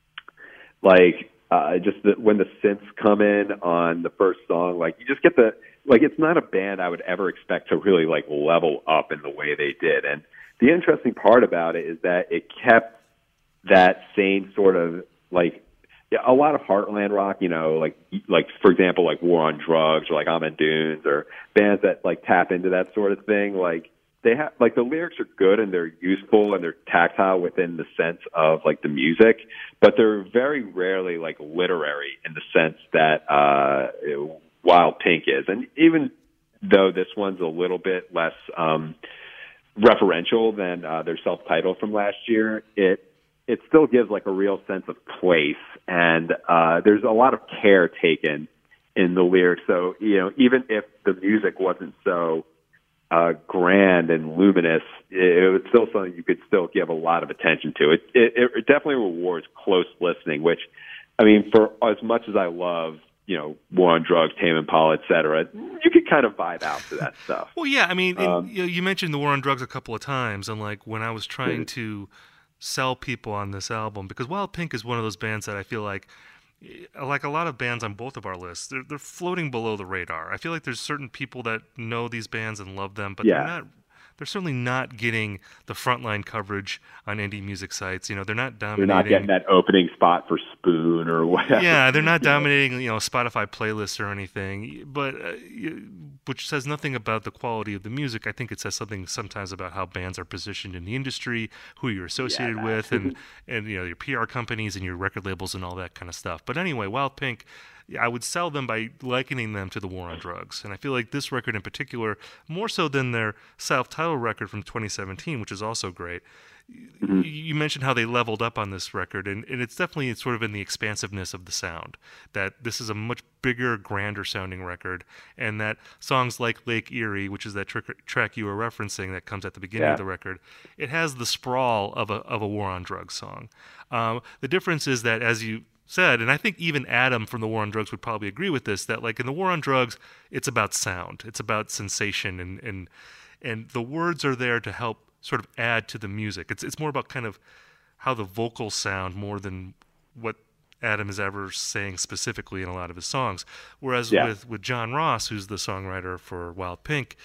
like uh, just the, when the synths come in on the first song, like you just get the like it's not a band I would ever expect to really like level up in the way they did, and. The interesting part about it is that it kept that same sort of like yeah, a lot of heartland rock, you know, like like for example, like War on Drugs or like Amon Dunes or bands that like tap into that sort of thing. Like they have like the lyrics are good and they're useful and they're tactile within the sense of like the music, but they're very rarely like literary in the sense that uh, Wild Pink is. And even though this one's a little bit less. Um, referential than uh, their self-titled from last year, it it still gives like a real sense of place, and uh, there's a lot of care taken in the lyrics. So you know, even if the music wasn't so uh, grand and luminous, it, it was still something you could still give a lot of attention to. It it, it definitely rewards close listening, which I mean, for as much as I love. You know, War on Drugs, Tame Impala, et cetera. You could kind of vibe out to that stuff. Well, yeah, I mean, um, and, you know, you mentioned the War on Drugs a couple of times, and like when I was trying mm-hmm. to sell people on this album, because Wild Pink is one of those bands that I feel like, like a lot of bands on both of our lists, they're they're floating below the radar. I feel like there's certain people that know these bands and love them, but yeah. they're not. They're certainly not getting the frontline coverage on indie music sites. You know, they're not dominating. They're not getting that opening spot for Spoon or whatever. Yeah, they're not dominating, you know, Spotify playlists or anything. But uh, which says nothing about the quality of the music. I think it says something sometimes about how bands are positioned in the industry, who you're associated yeah, with, and and you know your P R companies and your record labels and all that kind of stuff. But anyway, Wild Pink. I would sell them by likening them to the War on Drugs. And I feel like this record in particular, more so than their self-titled record from twenty seventeen, which is also great. Mm-hmm. You mentioned how they leveled up on this record, and, and it's definitely it's sort of in the expansiveness of the sound, that this is a much bigger, grander sounding record, and that songs like Lake Erie, which is that tr- track you were referencing that comes at the beginning yeah. of the record, it has the sprawl of a, of a War on Drugs song. Um, the difference is that, as you said, and I think even Adam from the War on Drugs would probably agree with this, that like in the War on Drugs, it's about sound, it's about sensation, and and and the words are there to help sort of add to the music. It's it's more about kind of how the vocals sound more than what Adam is ever saying specifically in a lot of his songs. Whereas yeah. with, with John Ross, who's the songwriter for Wild Pink,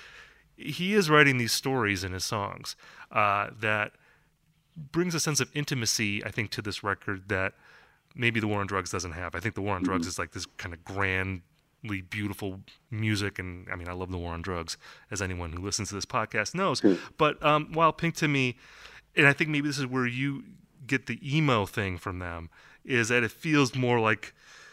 he is writing these stories in his songs uh, that brings a sense of intimacy, I think, to this record that maybe the War on Drugs doesn't have. I think the War on Drugs is like this kind of grandly beautiful music, and I mean, I love the War on Drugs, as anyone who listens to this podcast knows. But um, Wild Pink to me, and I think maybe this is where you get the emo thing from them, is that it feels more like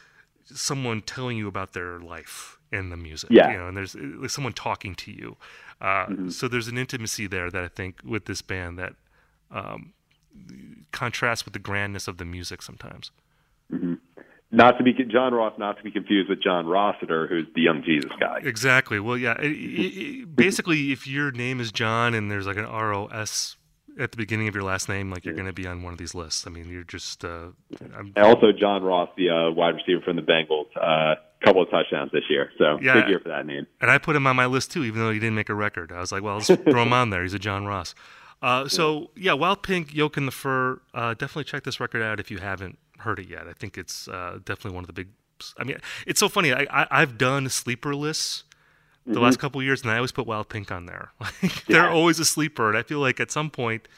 someone telling you about their life in the music. Yeah. You know, and there's like someone talking to you. Uh, mm-hmm. So there's an intimacy there that I think with this band that um, contrasts with the grandness of the music sometimes. Mm-hmm. Not to be John Ross, not to be confused with John Rossiter, who's the Young Jesus guy. Exactly. Well, yeah. It, it, basically, if your name is John and there's like an R O S at the beginning of your last name, like you're going to be on one of these lists. I mean, you're just. Uh, I'm, and also, John Ross, the uh, wide receiver from the Bengals, a uh, couple of touchdowns this year. So yeah, big year for that name. And I put him on my list too, even though he didn't make a record. I was like, well, let's throw him on there. He's a John Ross. Uh, so yeah, Wild Pink, Yoke in the Fur. Uh, definitely check this record out if you haven't heard it yet. I think it's uh, definitely one of the big. I mean, it's so funny. I, I I've done sleeper lists the Mm-hmm. last couple of years, and I always put Wild Pink on there. Like they're Yeah. always a sleeper, and I feel like at some point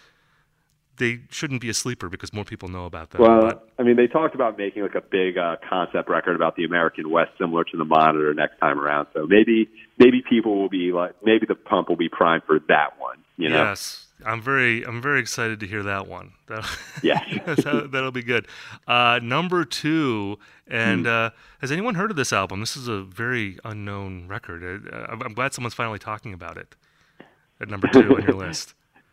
they shouldn't be a sleeper because more people know about them. Well, but, I mean, they talked about making like a big uh, concept record about the American West, similar to the Monitor, next time around. So maybe maybe people will be like, maybe the Pump will be primed for that one. You know? yes, I'm very I'm very excited to hear that one. That, Yeah. that, that'll be good. Uh, number two, and uh, has anyone heard of this album? This is a very unknown record. Uh, I'm I'm glad someone's finally talking about it. At number two on your list.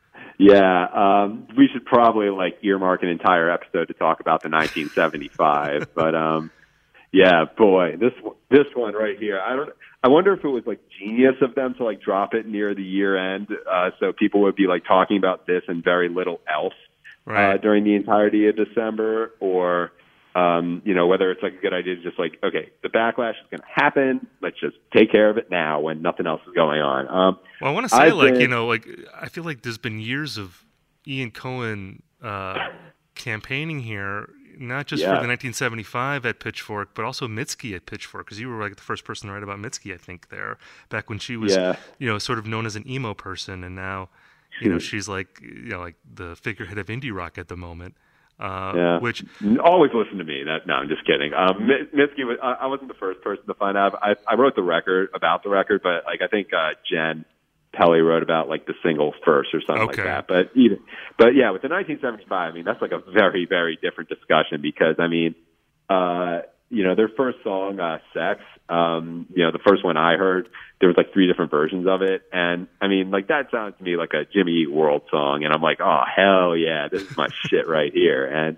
Yeah, um, we should probably like earmark an entire episode to talk about the nineteen seventy-five. But um, yeah, boy, this this one right here. I don't. I wonder if it was like genius of them to like drop it near the year end, uh, so people would be like talking about this and very little else Right. uh, during the entirety of December, or um, you know, whether it's like a good idea to just like, okay, the backlash is going to happen. Let's just take care of it now when nothing else is going on. Um, Well, I want to say, I've like, been- you know, like, I feel like there's been years of Ian Cohen uh, campaigning here, not just Yeah. for the nineteen seventy-five at Pitchfork, but also Mitski at Pitchfork, because you were like the first person to write about Mitski, I think, there, back when she was, Yeah. you know, sort of known as an emo person, and now, you know, she's like, you know, like the figurehead of indie rock at the moment. Uh, Yeah. Which, Always listen to me. That, no, I'm just kidding. Um, Mi- Mitski was, I, I wasn't the first person to find out. I, I wrote the record about the record, but like I think uh, Jen Pelly wrote about like the single first or something Okay. like that. But even, but yeah, with the nineteen seventy-five, I mean that's like a very very different discussion because I mean, uh, you know, their first song, uh, "Sex," um, you know, the first one I heard, there was like three different versions of it, and I mean, like that sounds to me like a Jimmy Eat World song, and I'm like, oh hell yeah, this is my shit right here, and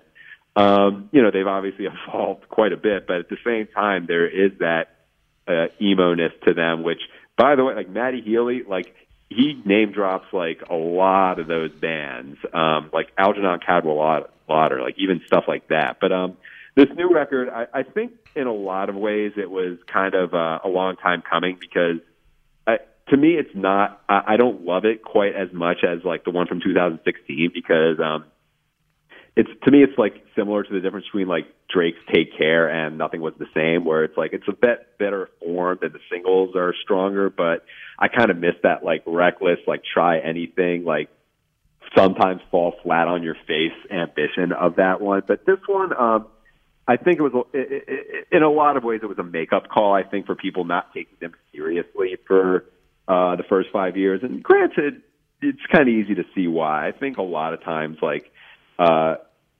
um, you know, they've obviously evolved quite a bit, but at the same time, there is that uh, emo-ness to them, which, by the way, like Matty Healy, like he name drops like a lot of those bands, um, like Algernon Cadwallader, like even stuff like that, but um. This new record, I, I think in a lot of ways it was kind of uh, a long time coming because I, to me it's not, I, I don't love it quite as much as like the one from two thousand sixteen because um, it's, to me it's like similar to the difference between like Drake's Take Care and Nothing Was the Same, where it's like it's a bit better formed and the singles are stronger, but I kind of miss that like reckless, like try anything, like sometimes fall flat on your face ambition of that one. But this one, um, I think it was, it, it, in a lot of ways, it was a makeup call, I think, for people not taking them seriously for uh, the first five years. And granted, it's kind of easy to see why. I think a lot of times, like, uh,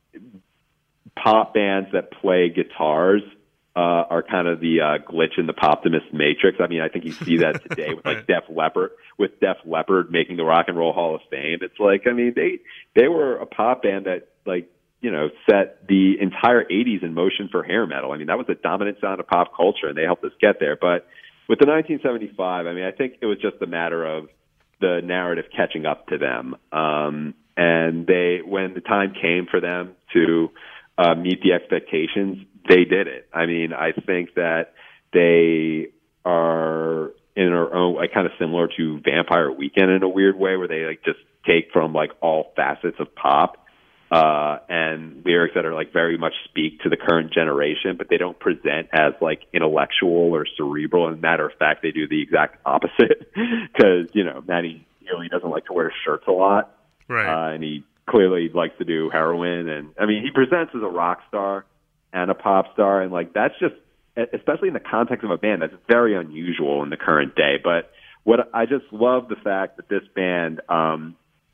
pop bands that play guitars uh, are kind of the uh, glitch in the Poptimist matrix. I mean, I think you see that today with, like, Def Leppard, with Def Leppard making the Rock and Roll Hall of Fame. It's like, I mean, they they were a pop band that, like, you know, set the entire eighties in motion for hair metal. I mean, that was the dominant sound of pop culture, and they helped us get there. But with the nineteen seventy-five, I mean, I think it was just a matter of the narrative catching up to them. Um, and they, when the time came for them to uh, meet the expectations, they did it. I mean, I think that they are in their own, like, kind of similar to Vampire Weekend in a weird way, where they like just take from like all facets of pop. Uh, and lyrics that are like very much speak to the current generation, but they don't present as like intellectual or cerebral. And matter of fact, they do the exact opposite because, you know, Matty Healy doesn't like to wear shirts a lot. right. Uh, and he clearly likes to do heroin. And I mean, he presents as a rock star and a pop star. And like, that's just, especially in the context of a band, that's very unusual in the current day. But what I just love the fact that this band, um,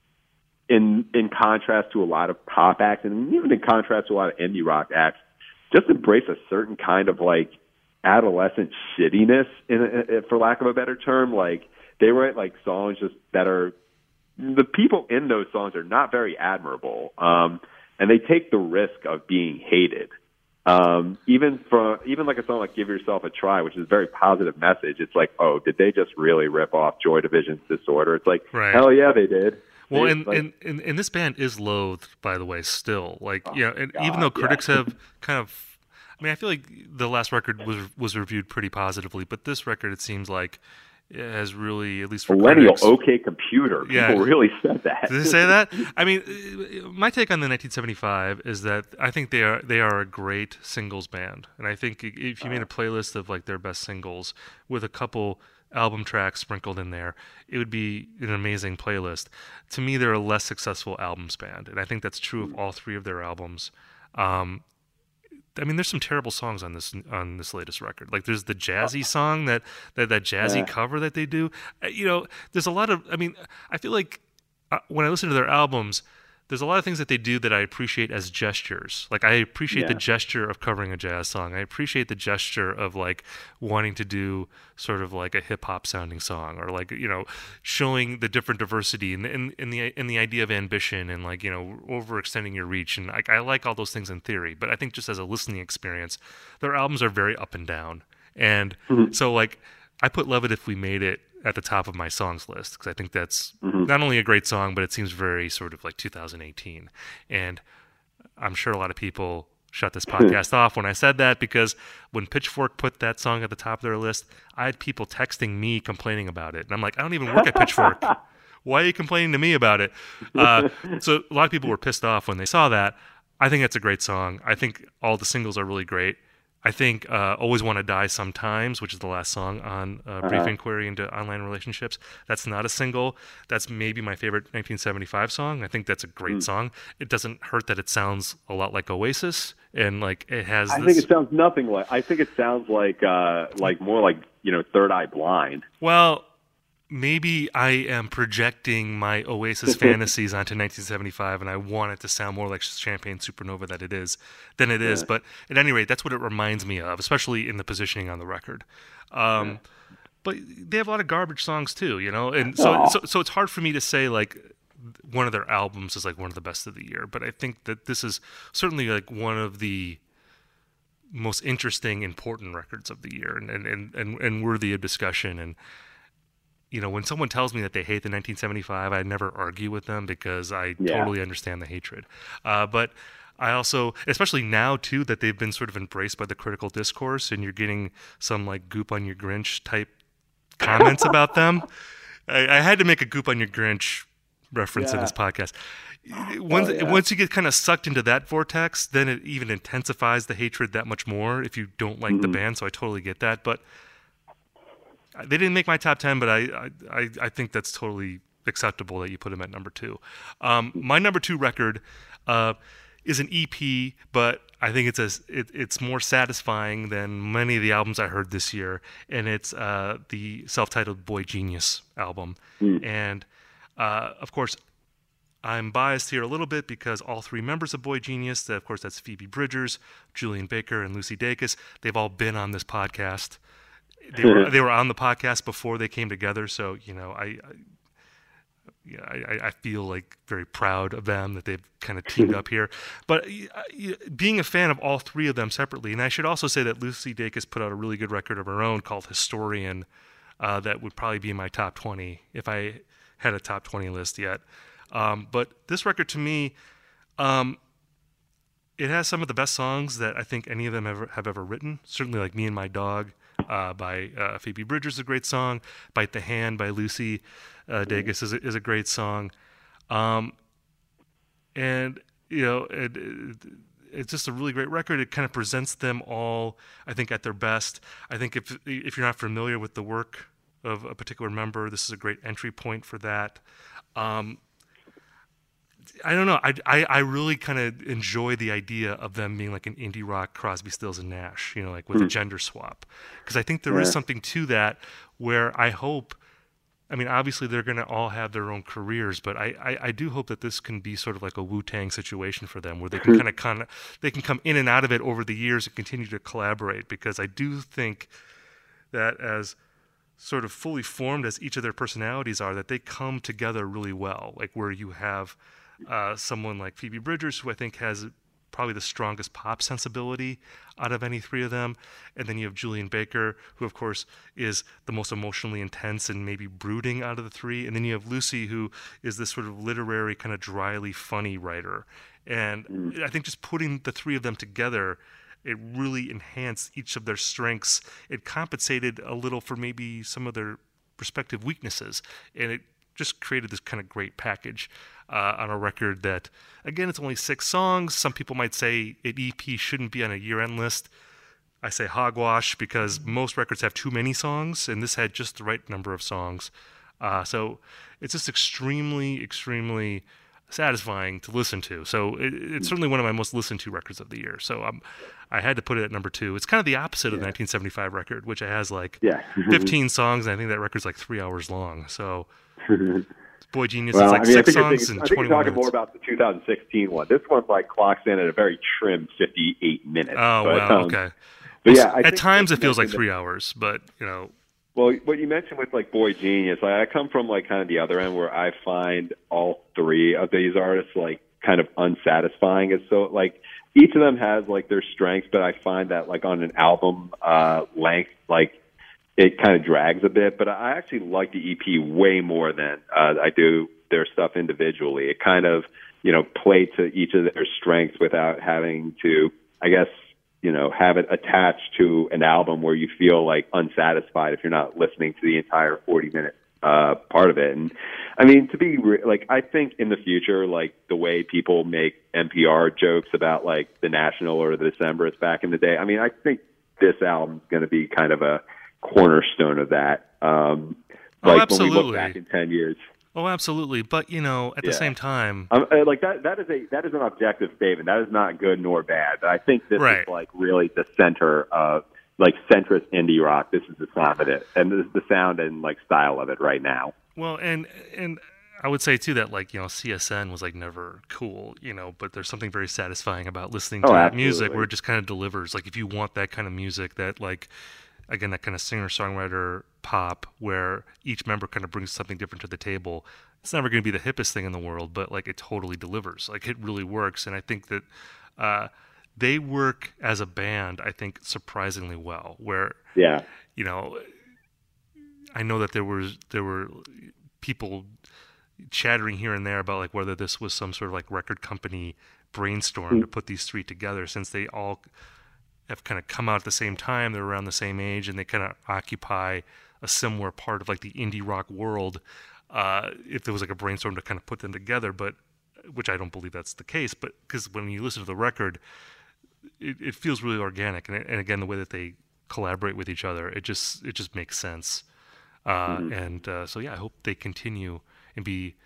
in in contrast to a lot of pop acts, and even in contrast to a lot of indie rock acts, just embrace a certain kind of like adolescent shittiness, in, in, for lack of a better term. Like they write like songs just that are, the people in those songs are not very admirable, um, and they take the risk of being hated. Um, even for even like a song like "Give Yourself a Try," which is a very positive message. It's like, oh, did they just really rip off Joy Division's "Disorder"? It's like, Right. hell yeah, they did. Well, They, and, like, and, and, and this band is loathed, by the way, still. Like, Oh, yeah, and God, even though yeah. critics have kind of, I mean, I feel like the last record was was reviewed pretty positively, but this record, it seems like, has really, at least for millennial critics, OK Computer. People Yeah. really said that. Did they say that? I mean, uh, my take on the nineteen seventy-five is that I think they are they are a great singles band, and I think if you made a playlist of like their best singles with a couple album tracks sprinkled in there, it would be an amazing playlist. To me, they're a less successful albums band, and I think that's true of all three of their albums. Um, I mean, there's some terrible songs on this on this latest record. Like, there's the jazzy song that that, that jazzy Yeah. cover that they do. Uh, You know, there's a lot of. I mean, I feel like uh, when I listen to their albums, there's a lot of things that they do that I appreciate as gestures. Like, I appreciate the Yeah. gesture of covering a jazz song. I appreciate the gesture of like wanting to do sort of like a hip hop sounding song, or like, you know, showing the different diversity and in, in the in the idea of ambition and like, you know, overextending your reach. And like, I like all those things in theory, but I think just as a listening experience, their albums are very up and down. And so like, I put Love It If We Made It at the top of my songs list because I think that's not only a great song, but it seems very sort of like two thousand eighteen. And I'm sure a lot of people shut this podcast off when I said that, because when Pitchfork put that song at the top of their list, I had people texting me complaining about it. And I'm like, I don't even work at Pitchfork. Why are you complaining to me about it? Uh, so a lot of people were pissed off when they saw that. I think that's a great song. I think all the singles are really great. I think uh, Always Want to Die Sometimes, which is the last song on uh, Brief Uh-huh. Inquiry into Online Relationships, that's not a single. That's maybe my favorite nineteen seventy-five song. I think that's a great song. It doesn't hurt that it sounds a lot like Oasis, and like it has I this... think it sounds nothing like. I think it sounds like uh, like more like, you know, Third Eye Blind. Well, maybe I am projecting my Oasis fantasies onto nineteen seventy-five, and I want it to sound more like Champagne Supernova that it is than it is. Yeah. But at any rate, that's what it reminds me of, especially in the positioning on the record. Um, But they have a lot of garbage songs too, you know, and so, Aw. so so it's hard for me to say like one of their albums is like one of the best of the year. But I think that this is certainly like one of the most interesting, important records of the year, and and and and, and worthy of discussion. And you know, when someone tells me that they hate the nineteen seventy-five, I never argue with them because I Yeah. totally understand the hatred. Uh, but I also, especially now too, that they've been sort of embraced by the critical discourse, and you're getting some like goop on your Grinch type comments about them. I, I had to make a goop on your Grinch reference in Yeah. this podcast. Once, Oh, yeah. once you get kind of sucked into that vortex, then it even intensifies the hatred that much more if you don't like the Mhm. band. So I totally get that. But they didn't make my top ten, but I, I, I think that's totally acceptable that you put them at number two. Um, my number two record uh, is an E P, but I think it's a, it, it's more satisfying than many of the albums I heard this year, and it's uh, the self-titled Boy Genius album. Mm. And uh, of course, I'm biased here a little bit because all three members of Boy Genius, that of course that's Phoebe Bridgers, Julian Baker, and Lucy Dacus, they've all been on this podcast. They were they were on the podcast before they came together, so you know I, I yeah I, I feel like very proud of them that they've kind of teamed up here. But uh, being a fan of all three of them separately, and I should also say that Lucy Dacus put out a really good record of her own called Historian, uh, that would probably be in my top twenty if I had a top twenty list yet. Um, but this record to me, um, it has some of the best songs that I think any of them ever have ever written. Certainly, like Me and My Dog uh, by uh, Phoebe Bridgers is a great song. Bite the Hand by Lucy uh, Dacus is a, is a great song. Um, and, you know, it, it, it's just a really great record. It kind of presents them all, I think, at their best. I think if if you're not familiar with the work of a particular member, this is a great entry point for that. Um, I don't know. I, I, I really kind of enjoy the idea of them being like an indie rock Crosby, Stills, and Nash, you know, like with a gender swap. Because I think there is Yeah. something to that where I hope, I mean, obviously they're going to all have their own careers, but I, I, I do hope that this can be sort of like a Wu-Tang situation for them where they can kind of kind of they can come in and out of it over the years and continue to collaborate, because I do think that as sort of fully formed as each of their personalities are, that they come together really well, like where you have uh, someone like Phoebe Bridgers, who I think has probably the strongest pop sensibility out of any three of them, and then you have Julian Baker, who of course is the most emotionally intense and maybe brooding out of the three, and then you have Lucy, who is this sort of literary, kind of dryly funny writer. And Mm. I think just putting the three of them together, it really enhanced each of their strengths. It compensated a little for maybe some of their respective weaknesses, and it just created this kind of great package uh, on a record that, again, it's only six songs. Some people might say an E P shouldn't be on a year-end list. I say hogwash because most records have too many songs, and this had just the right number of songs. Uh, so it's just extremely, extremely satisfying to listen to. So it, it's certainly one of my most listened to records of the year. So um, I had to put it at number two. It's kind of the opposite yeah. of the nineteen seventy-five record, which has like yeah. fifteen songs, and I think that record's like three hours long. So Boy Genius well, is like I mean, six I think songs and twenty-one minutes. I think you're talking more about the two thousand sixteen one. This one like clocks in at a very trim fifty-eight minutes. Oh, but, wow, um, okay. But well, yeah, I at think times it feels like that, three hours, but, you know. Well, what you mentioned with like Boy Genius, like, I come from like kind of the other end where I find all three of these artists like kind of unsatisfying. It's so like each of them has like their strengths, but I find that like on an album uh, length, like it kind of drags a bit. But I actually like the E P way more than uh, I do their stuff individually. It kind of, you know, play to each of their strengths without having to, I guess, you know, have it attached to an album where you feel like unsatisfied if you're not listening to the entire forty minute uh, part of it. And I mean, to be re- like, I think in the future, like the way people make N P R jokes about like the National or the Decemberists back in the day, I mean, I think this album's going to be kind of a cornerstone of that. Um, oh, like absolutely. when we look back in ten years. Oh, absolutely. But, you know, at yeah. the same time, um, uh, like that, that is a, that is an objective statement. That is not good nor bad. But I think this right. is like really the center of like centrist indie rock. This is the sound of it. And this is the sound and like style of it right now. Well, and, and I would say too that like, you know, C S N was like never cool, you know, but there's something very satisfying about listening to oh, that absolutely. music where it just kind of delivers. Like if you want that kind of music that like, again, that kind of singer-songwriter pop where each member kind of brings something different to the table. It's never going to be the hippest thing in the world, but like it totally delivers. Like it really works. And I think that uh, they work as a band, I think, surprisingly well where, yeah, you know, I know that there was, there were people chattering here and there about like whether this was some sort of like record company brainstorm mm-hmm. to put these three together since they all have kind of come out at the same time. They're around the same age and they kind of occupy a similar part of like the indie rock world. Uh, if there was like a brainstorm to kind of put them together, but which I don't believe that's the case, but because when you listen to the record, it, it feels really organic. And, and again, the way that they collaborate with each other, it just, it just makes sense. Uh, mm-hmm. And uh, so, yeah, I hope they continue and be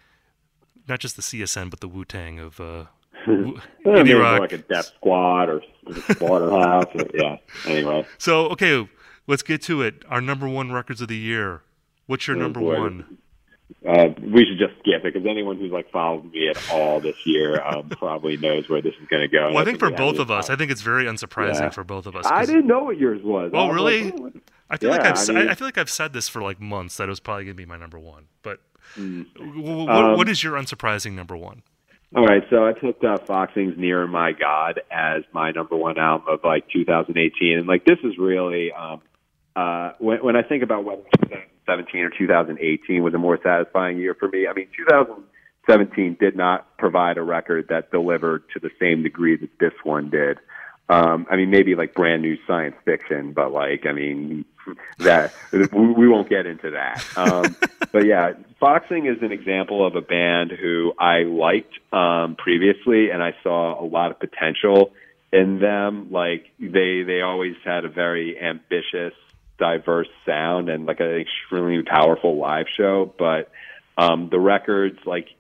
not just the C S N, but the Wu-Tang of uh, well, indie rock. Like a Death Squad or Slaughterhouse. Or, yeah. Anyway. So okay, let's get to it. Our number one records of the year. What's your oh, number boy. one? Uh, we should just skip it because anyone who's like followed me at all this year um, probably knows where this is going to go. Well, I think for both of us, I think it's very unsurprising yeah. for both of us. I didn't know what yours was. Oh, was really? Like, oh. I feel yeah, like I've I, mean, I feel like I've said this for like months that it was probably going to be my number one. But mm. w- w- um, what is your unsurprising number one? All right, so I took uh, Foxing's "Nearer My God" as my number one album of like two thousand eighteen, and like this is really um, uh, when when I think about whether two thousand seventeen or two thousand eighteen was a more satisfying year for me. I mean, two thousand seventeen did not provide a record that delivered to the same degree that this one did. Um, I mean, maybe like Brand New Science Fiction, but like, I mean, that we won't get into that. Um, but yeah, Foxing is an example of a band who I liked um, previously, and I saw a lot of potential in them. Like they, they always had a very ambitious, diverse sound and like an extremely powerful live show. But um, the records, like,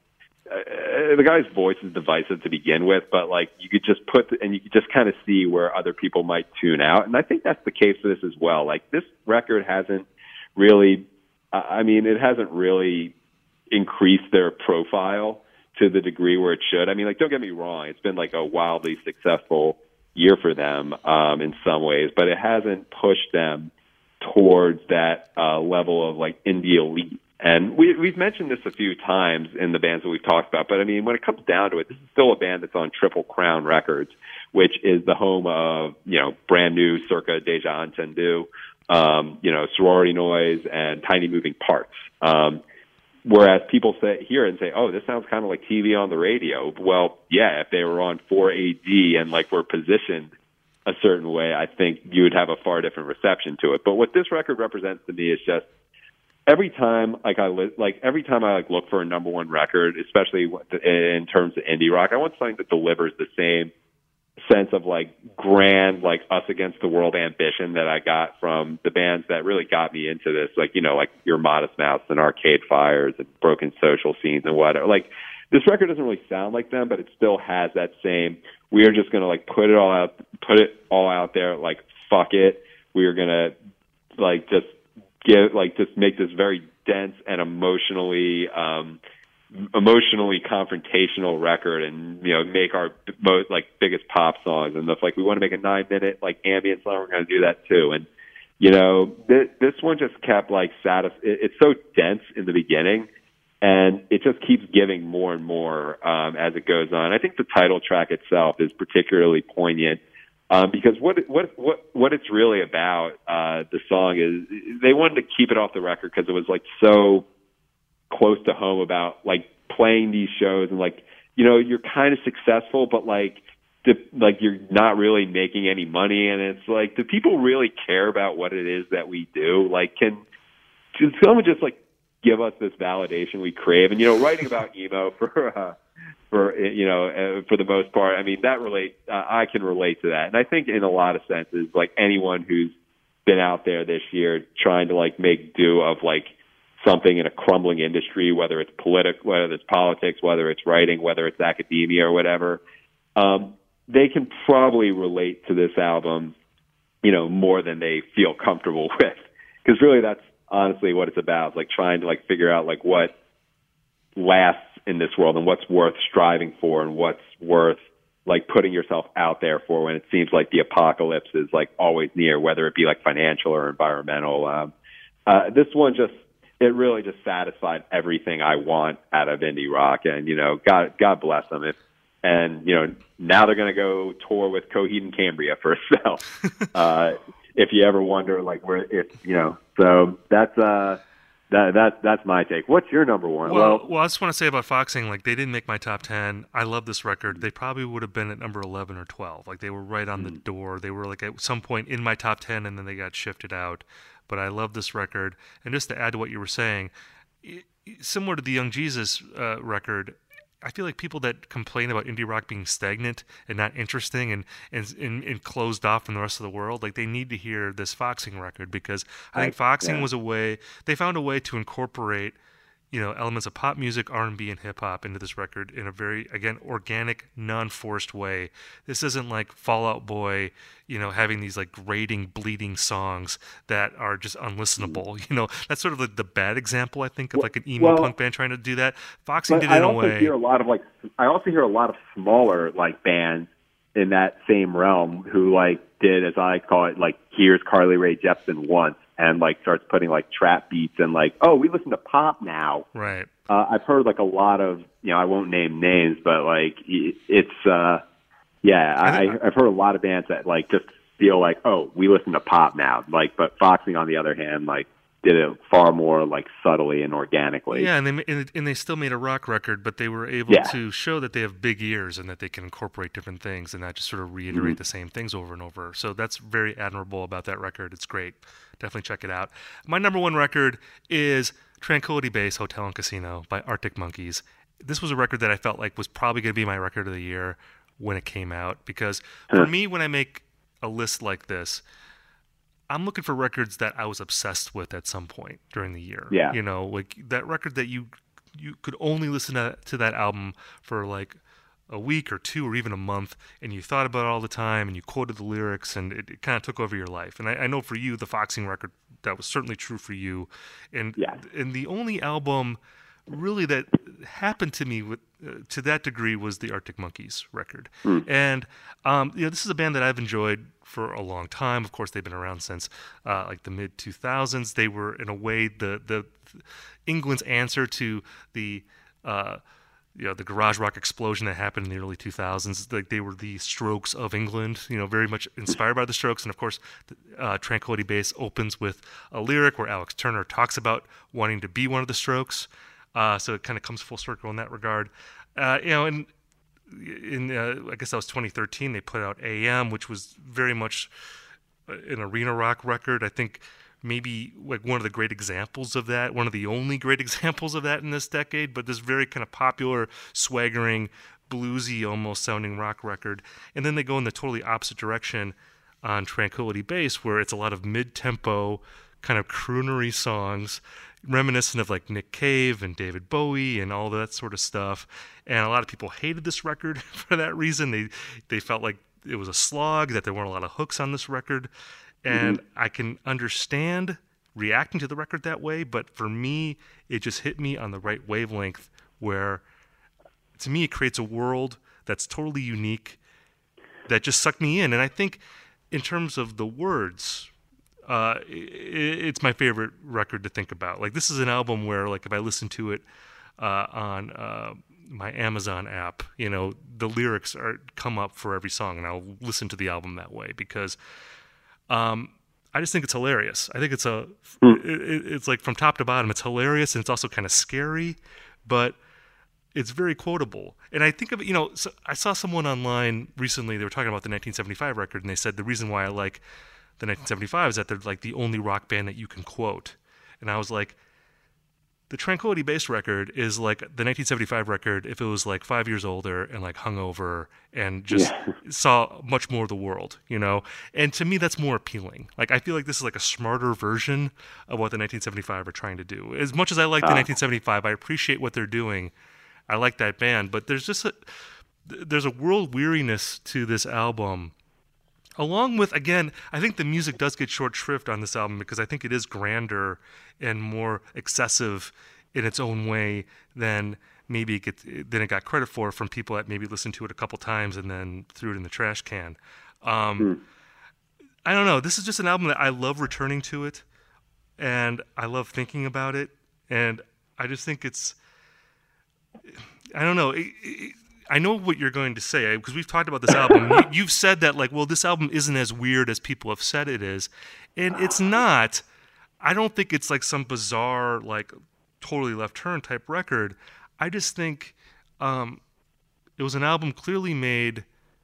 Uh, the guy's voice is divisive to begin with, but like you could just put and you could just kind of see where other people might tune out, and I think that's the case for this as well. Like this record hasn't really, uh, I mean, it hasn't really increased their profile to the degree where it should. I mean, like don't get me wrong, it's been like a wildly successful year for them um, in some ways, but it hasn't pushed them towards that uh, level of like indie elite. And we, we've mentioned this a few times in the bands that we've talked about, but I mean, when it comes down to it, this is still a band that's on Triple Crown Records, which is the home of, you know, Brand New, circa Deja Entendu, um, you know, Sorority Noise and Tiny Moving Parts. Um, whereas people say hear it and say, oh, this sounds kind of like T V on the radio. Well, yeah, if they were on four A D and like were positioned a certain way, I think you would have a far different reception to it. But what this record represents to me is just, every time, like I like every time I like look for a number one record, especially in terms of indie rock, I want something that delivers the same sense of like grand, like us against the world ambition that I got from the bands that really got me into this, like, you know, like your Modest Mouse and Arcade Fires and Broken Social Scenes and whatever. Like, this record doesn't really sound like them, but it still has that same, we are just going to like put it all out, put it all out there. Like, fuck it. We are going to like just give, like just make this very dense and emotionally, um, emotionally confrontational record, and you know, make our most like biggest pop songs. And if like we want to make a nine minute like ambient song, we're going to do that too. And you know, th- this one just kept like satis- it- it's so dense in the beginning, and it just keeps giving more and more um, as it goes on. I think the title track itself is particularly poignant um, because what what what what it's really about. Uh, the song is they wanted to keep it off the record because it was like so close to home about like playing these shows and like, you know, you're kind of successful, but like, the, like you're not really making any money. And it's like, do people really care about what it is that we do? Like, can, can someone just like give us this validation we crave? And, you know, writing about emo for, uh, for, you know, uh, for the most part, I mean, that relate, uh, I can relate to that. And I think in a lot of senses, like anyone who's been out there this year trying to like make do of like, something in a crumbling industry, whether it's politic, whether it's politics, whether it's writing, whether it's academia or whatever, um, they can probably relate to this album, you know, more than they feel comfortable with. Because really, that's honestly what it's about. It's like trying to like figure out like what lasts in this world and what's worth striving for and what's worth like putting yourself out there for when it seems like the apocalypse is like always near, whether it be like financial or environmental. Um, uh, this one just, it really just satisfied everything I want out of indie rock. And, you know, God, God bless them. If, and, you know, now they're going to go tour with Coheed and Cambria for a spell. uh, if you ever wonder, like, where, if, you know, so that's, uh, that, that, that's my take. What's your number one? Well, well, well I just want to say about Foxing, like, they didn't make my top ten. I love this record. They probably would have been at number eleven or twelve. Like, they were right on mm. the door. They were, like, at some point in my top ten, and then they got shifted out. But I love this record. And just to add to what you were saying, similar to the Young Jesus uh, record, I feel like people that complain about indie rock being stagnant and not interesting and, and, and, and closed off from the rest of the world, like they need to hear this Foxing record, because I think I, Foxing yeah. was a way, they found a way to incorporate, you know, elements of pop music, R and B, and hip hop into this record in a very, again, organic, non-forced way. This isn't like Fall Out Boy, you know, having these like grating, bleeding songs that are just unlistenable. You know, that's sort of like the bad example, I think, of like an emo well, punk band trying to do that. Foxing did it I in a also way. Hear a lot of like, I also hear a lot of smaller like bands in that same realm who like did, as I call it, like here's Carly Rae Jepsen once. And like starts putting like trap beats and like, oh, we listen to pop now. Right. Uh, I've heard like a lot of, you know, I won't name names, but like it's, uh, yeah, I, I, I've heard a lot of bands that like just feel like, oh, we listen to pop now. Like, but Foxing on the other hand, like did it far more like subtly and organically. Yeah, and they and, and they still made a rock record, but they were able yeah. to show that they have big ears and that they can incorporate different things and not just sort of reiterate mm-hmm. the same things over and over. So that's very admirable about that record. It's great. Definitely check it out. My number one record is Tranquility Base, Hotel and Casino by Arctic Monkeys. This was a record that I felt like was probably going to be my record of the year when it came out, because for me, when I make a list like this, I'm looking for records that I was obsessed with at some point during the year. Yeah. You know, like that record that you you could only listen to, to that album for like a week or two or even a month, and you thought about it all the time, and you quoted the lyrics, and it, it kind of took over your life. And I, I know for you, the Foxing record, that was certainly true for you. And yeah. and the only album really that happened to me with uh, to that degree was the Arctic Monkeys record. Mm. And um, you know, this is a band that I've enjoyed for a long time. Of course, they've been around since uh, like the mid two thousands. They were in a way the the, the England's answer to the uh, you know, the garage rock explosion that happened in the early two thousands. Like they were the Strokes of England, you know, very much inspired by the Strokes. And of course, uh, Tranquility Base opens with a lyric where Alex Turner talks about wanting to be one of the Strokes. Uh, so it kind of comes full circle in that regard. Uh, you know, and in, uh, I guess that was twenty thirteen, they put out A M, which was very much an arena rock record. I think maybe like one of the great examples of that, one of the only great examples of that in this decade, but this very kind of popular, swaggering, bluesy, almost sounding rock record, and then they go in the totally opposite direction on Tranquility Base, where it's a lot of mid-tempo, kind of croonery songs, reminiscent of like Nick Cave and David Bowie and all that sort of stuff. And a lot of people hated this record for that reason. They they felt like it was a slog, that there weren't a lot of hooks on this record. And mm-hmm. I can understand reacting to the record that way, but for me, it just hit me on the right wavelength where, to me, it creates a world that's totally unique, that just sucked me in. And I think in terms of the words, uh, it, it's my favorite record to think about. Like, this is an album where, like, if I listen to it uh, on uh, my Amazon app, you know, the lyrics are come up for every song, and I'll listen to the album that way because um, I just think it's hilarious. I think it's a, it, it's like from top to bottom, it's hilarious, and it's also kind of scary, but it's very quotable. And I think of it, you know, so I saw someone online recently, they were talking about the nineteen seventy-five record, and they said the reason why I like the nineteen seventy-five is that they're like the only rock band that you can quote. And I was like, the Tranquility Base record is like the nineteen seventy-five record if it was like five years older and like hungover and just yeah. saw much more of the world, you know? And to me, that's more appealing. Like, I feel like this is like a smarter version of what the nineteen seventy-five are trying to do. As much as I like the uh. nineteen seventy-five, I appreciate what they're doing. I like that band, but there's just a, there's a world weariness to this album. Along with, again, I think the music does get short shrift on this album because I think it is grander and more excessive in its own way than maybe it gets, than it got credit for from people that maybe listened to it a couple times and then threw it in the trash can. Um, mm. I don't know. This is just an album that I love returning to it, and I love thinking about it, and I just think it's, I don't know. It, it, I know what you're going to say because we've talked about this album. you, you've said that, like, well, this album isn't as weird as people have said it is, and it's not. I don't think it's like some bizarre, like, totally left turn type record. I just think um, it was an album clearly made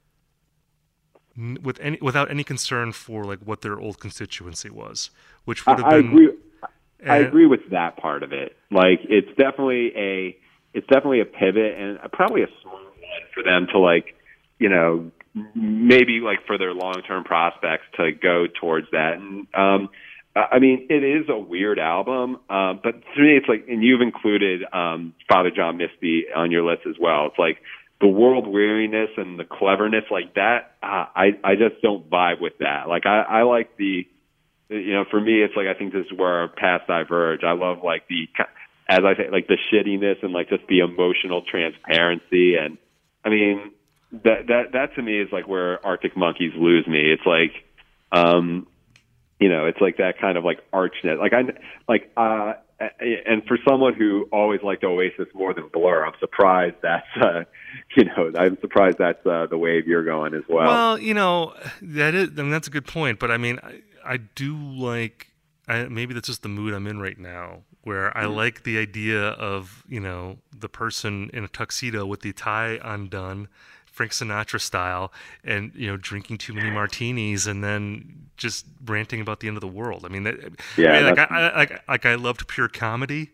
with any without any concern for like what their old constituency was, which would have I, been. I agree. And, I agree with that part of it. Like, it's definitely a. It's definitely a pivot and probably a smart one for them to, like, you know, maybe like for their long-term prospects to go towards that. And, um, I mean, it is a weird album, uh, but to me it's like, and you've included um, Father John Misty on your list as well. It's like the world weariness and the cleverness like that. Uh, I, I just don't vibe with that. Like, I, I like the, you know, for me, it's like, I think this is where our paths diverge. I love like the, as I say, like the shittiness and like just the emotional transparency. And I mean, that, that, that to me is like where Arctic Monkeys lose me. It's like, um, you know, it's like that kind of like archness. Like I, like, uh, and for someone who always liked Oasis more than Blur, I'm surprised that's, uh, you know, I'm surprised that's uh, the wave you're going as well. Well, you know, that is, I mean, that's a good point, but I mean, I, I do like, I, maybe that's just the mood I'm in right now, where I like the idea of, you know, the person in a tuxedo with the tie undone, Frank Sinatra style, and, you know, drinking too many martinis and then just ranting about the end of the world. I mean, that, yeah, I mean, like, I, I, like, like I loved pure comedy,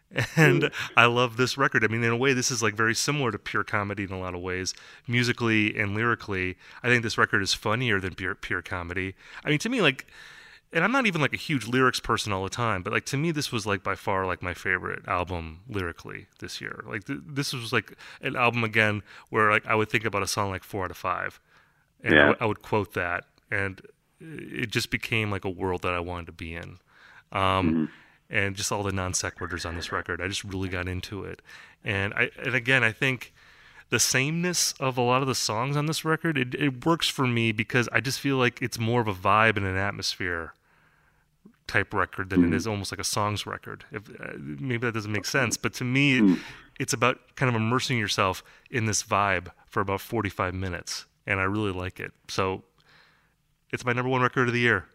and I love this record. I mean, in a way, this is like very similar to pure comedy in a lot of ways, musically and lyrically. I think this record is funnier than pure, pure comedy. I mean, to me, like, and I'm not even like a huge lyrics person all the time, but like to me, this was like by far like my favorite album lyrically this year. Like th- this was like an album again where like I would think about a song like Four Out of Five, and yeah. I, w- I would quote that, and it just became like a world that I wanted to be in. Um, mm-hmm. And just all the non sequiturs on this record, I just really got into it. And I and again, I think the sameness of a lot of the songs on this record, it, it works for me because I just feel like it's more of a vibe and an atmosphere type record than mm. it is almost like a songs record. If, uh, maybe that doesn't make sense, but to me, mm. it's about kind of immersing yourself in this vibe for about forty-five minutes, and I really like it. So it's my number one record of the year.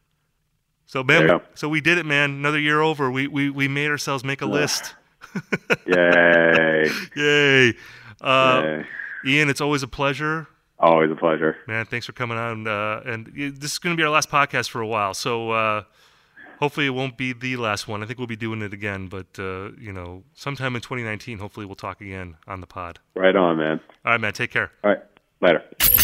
So, man, yeah. so we did it, man. Another year over. We we we made ourselves make a yeah. list. Yay! Yay! Uh, Yay! Ian, it's always a pleasure. Always a pleasure, man. Thanks for coming on. Uh, and this is going to be our last podcast for a while. So. Uh, hopefully it won't be the last one. I think we'll be doing it again, but, uh, you know, sometime in twenty nineteen, hopefully we'll talk again on the pod. Right on, man. All right, man. Take care. All right. Later.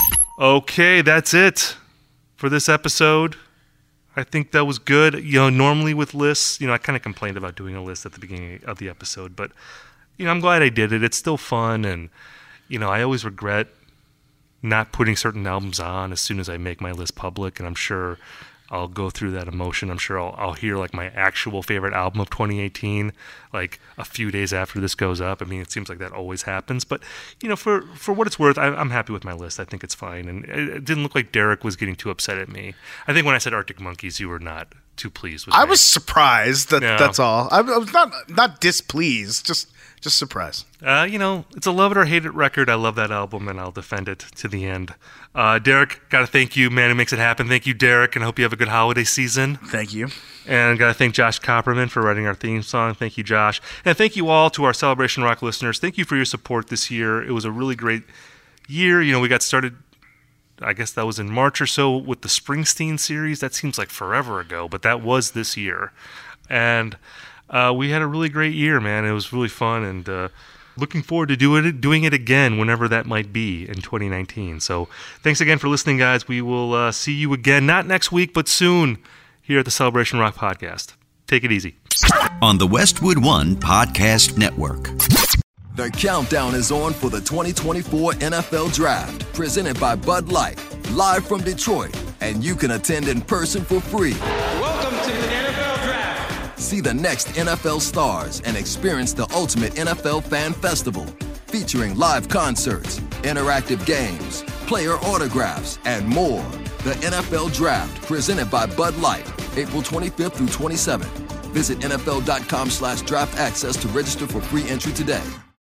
Okay, that's it for this episode. I think that was good. You know, normally with lists, you know, I kind of complained about doing a list at the beginning of the episode, but, you know, I'm glad I did it. It's still fun, and, you know, I always regret not putting certain albums on as soon as I make my list public, and I'm sure I'll go through that emotion. I'm sure I'll, I'll hear like my actual favorite album of twenty eighteen like a few days after this goes up. I mean, it seems like that always happens, but you know, for for what it's worth, I, I'm happy with my list. I think it's fine, and it, it didn't look like Derek was getting too upset at me. I think when I said Arctic Monkeys, you were not too pleased with I me. was surprised. That Yeah. that's all. I, I was not not displeased. Just just surprised. Uh, you know, it's a love it or hate it record. I love that album, and I'll defend it to the end. Uh, Derek, got to thank you, man, who makes it happen. Thank you, Derek, and I hope you have a good holiday season. Thank you. And got to thank Josh Copperman for writing our theme song. Thank you, Josh. And thank you all to our Celebration Rock listeners. Thank you for your support this year. It was a really great year. You know, we got started, I guess that was in March or so, with the Springsteen series. That seems like forever ago, but that was this year. And uh, we had a really great year, man. It was really fun, and uh, looking forward to do it, doing it again whenever that might be in twenty nineteen. So thanks again for listening, guys. We will uh, see you again, not next week, but soon here at the Celebration Rock Podcast. Take it easy. On the Westwood One Podcast Network. The countdown is on for the twenty twenty-four N F L Draft, presented by Bud Light, live from Detroit, and you can attend in person for free. Welcome to the N F L Draft. See the next N F L stars and experience the ultimate N F L fan festival, featuring live concerts, interactive games, player autographs, and more. The N F L Draft, presented by Bud Light, April twenty-fifth through twenty-seventh. Visit N F L dot com slash draft access to register for free entry today.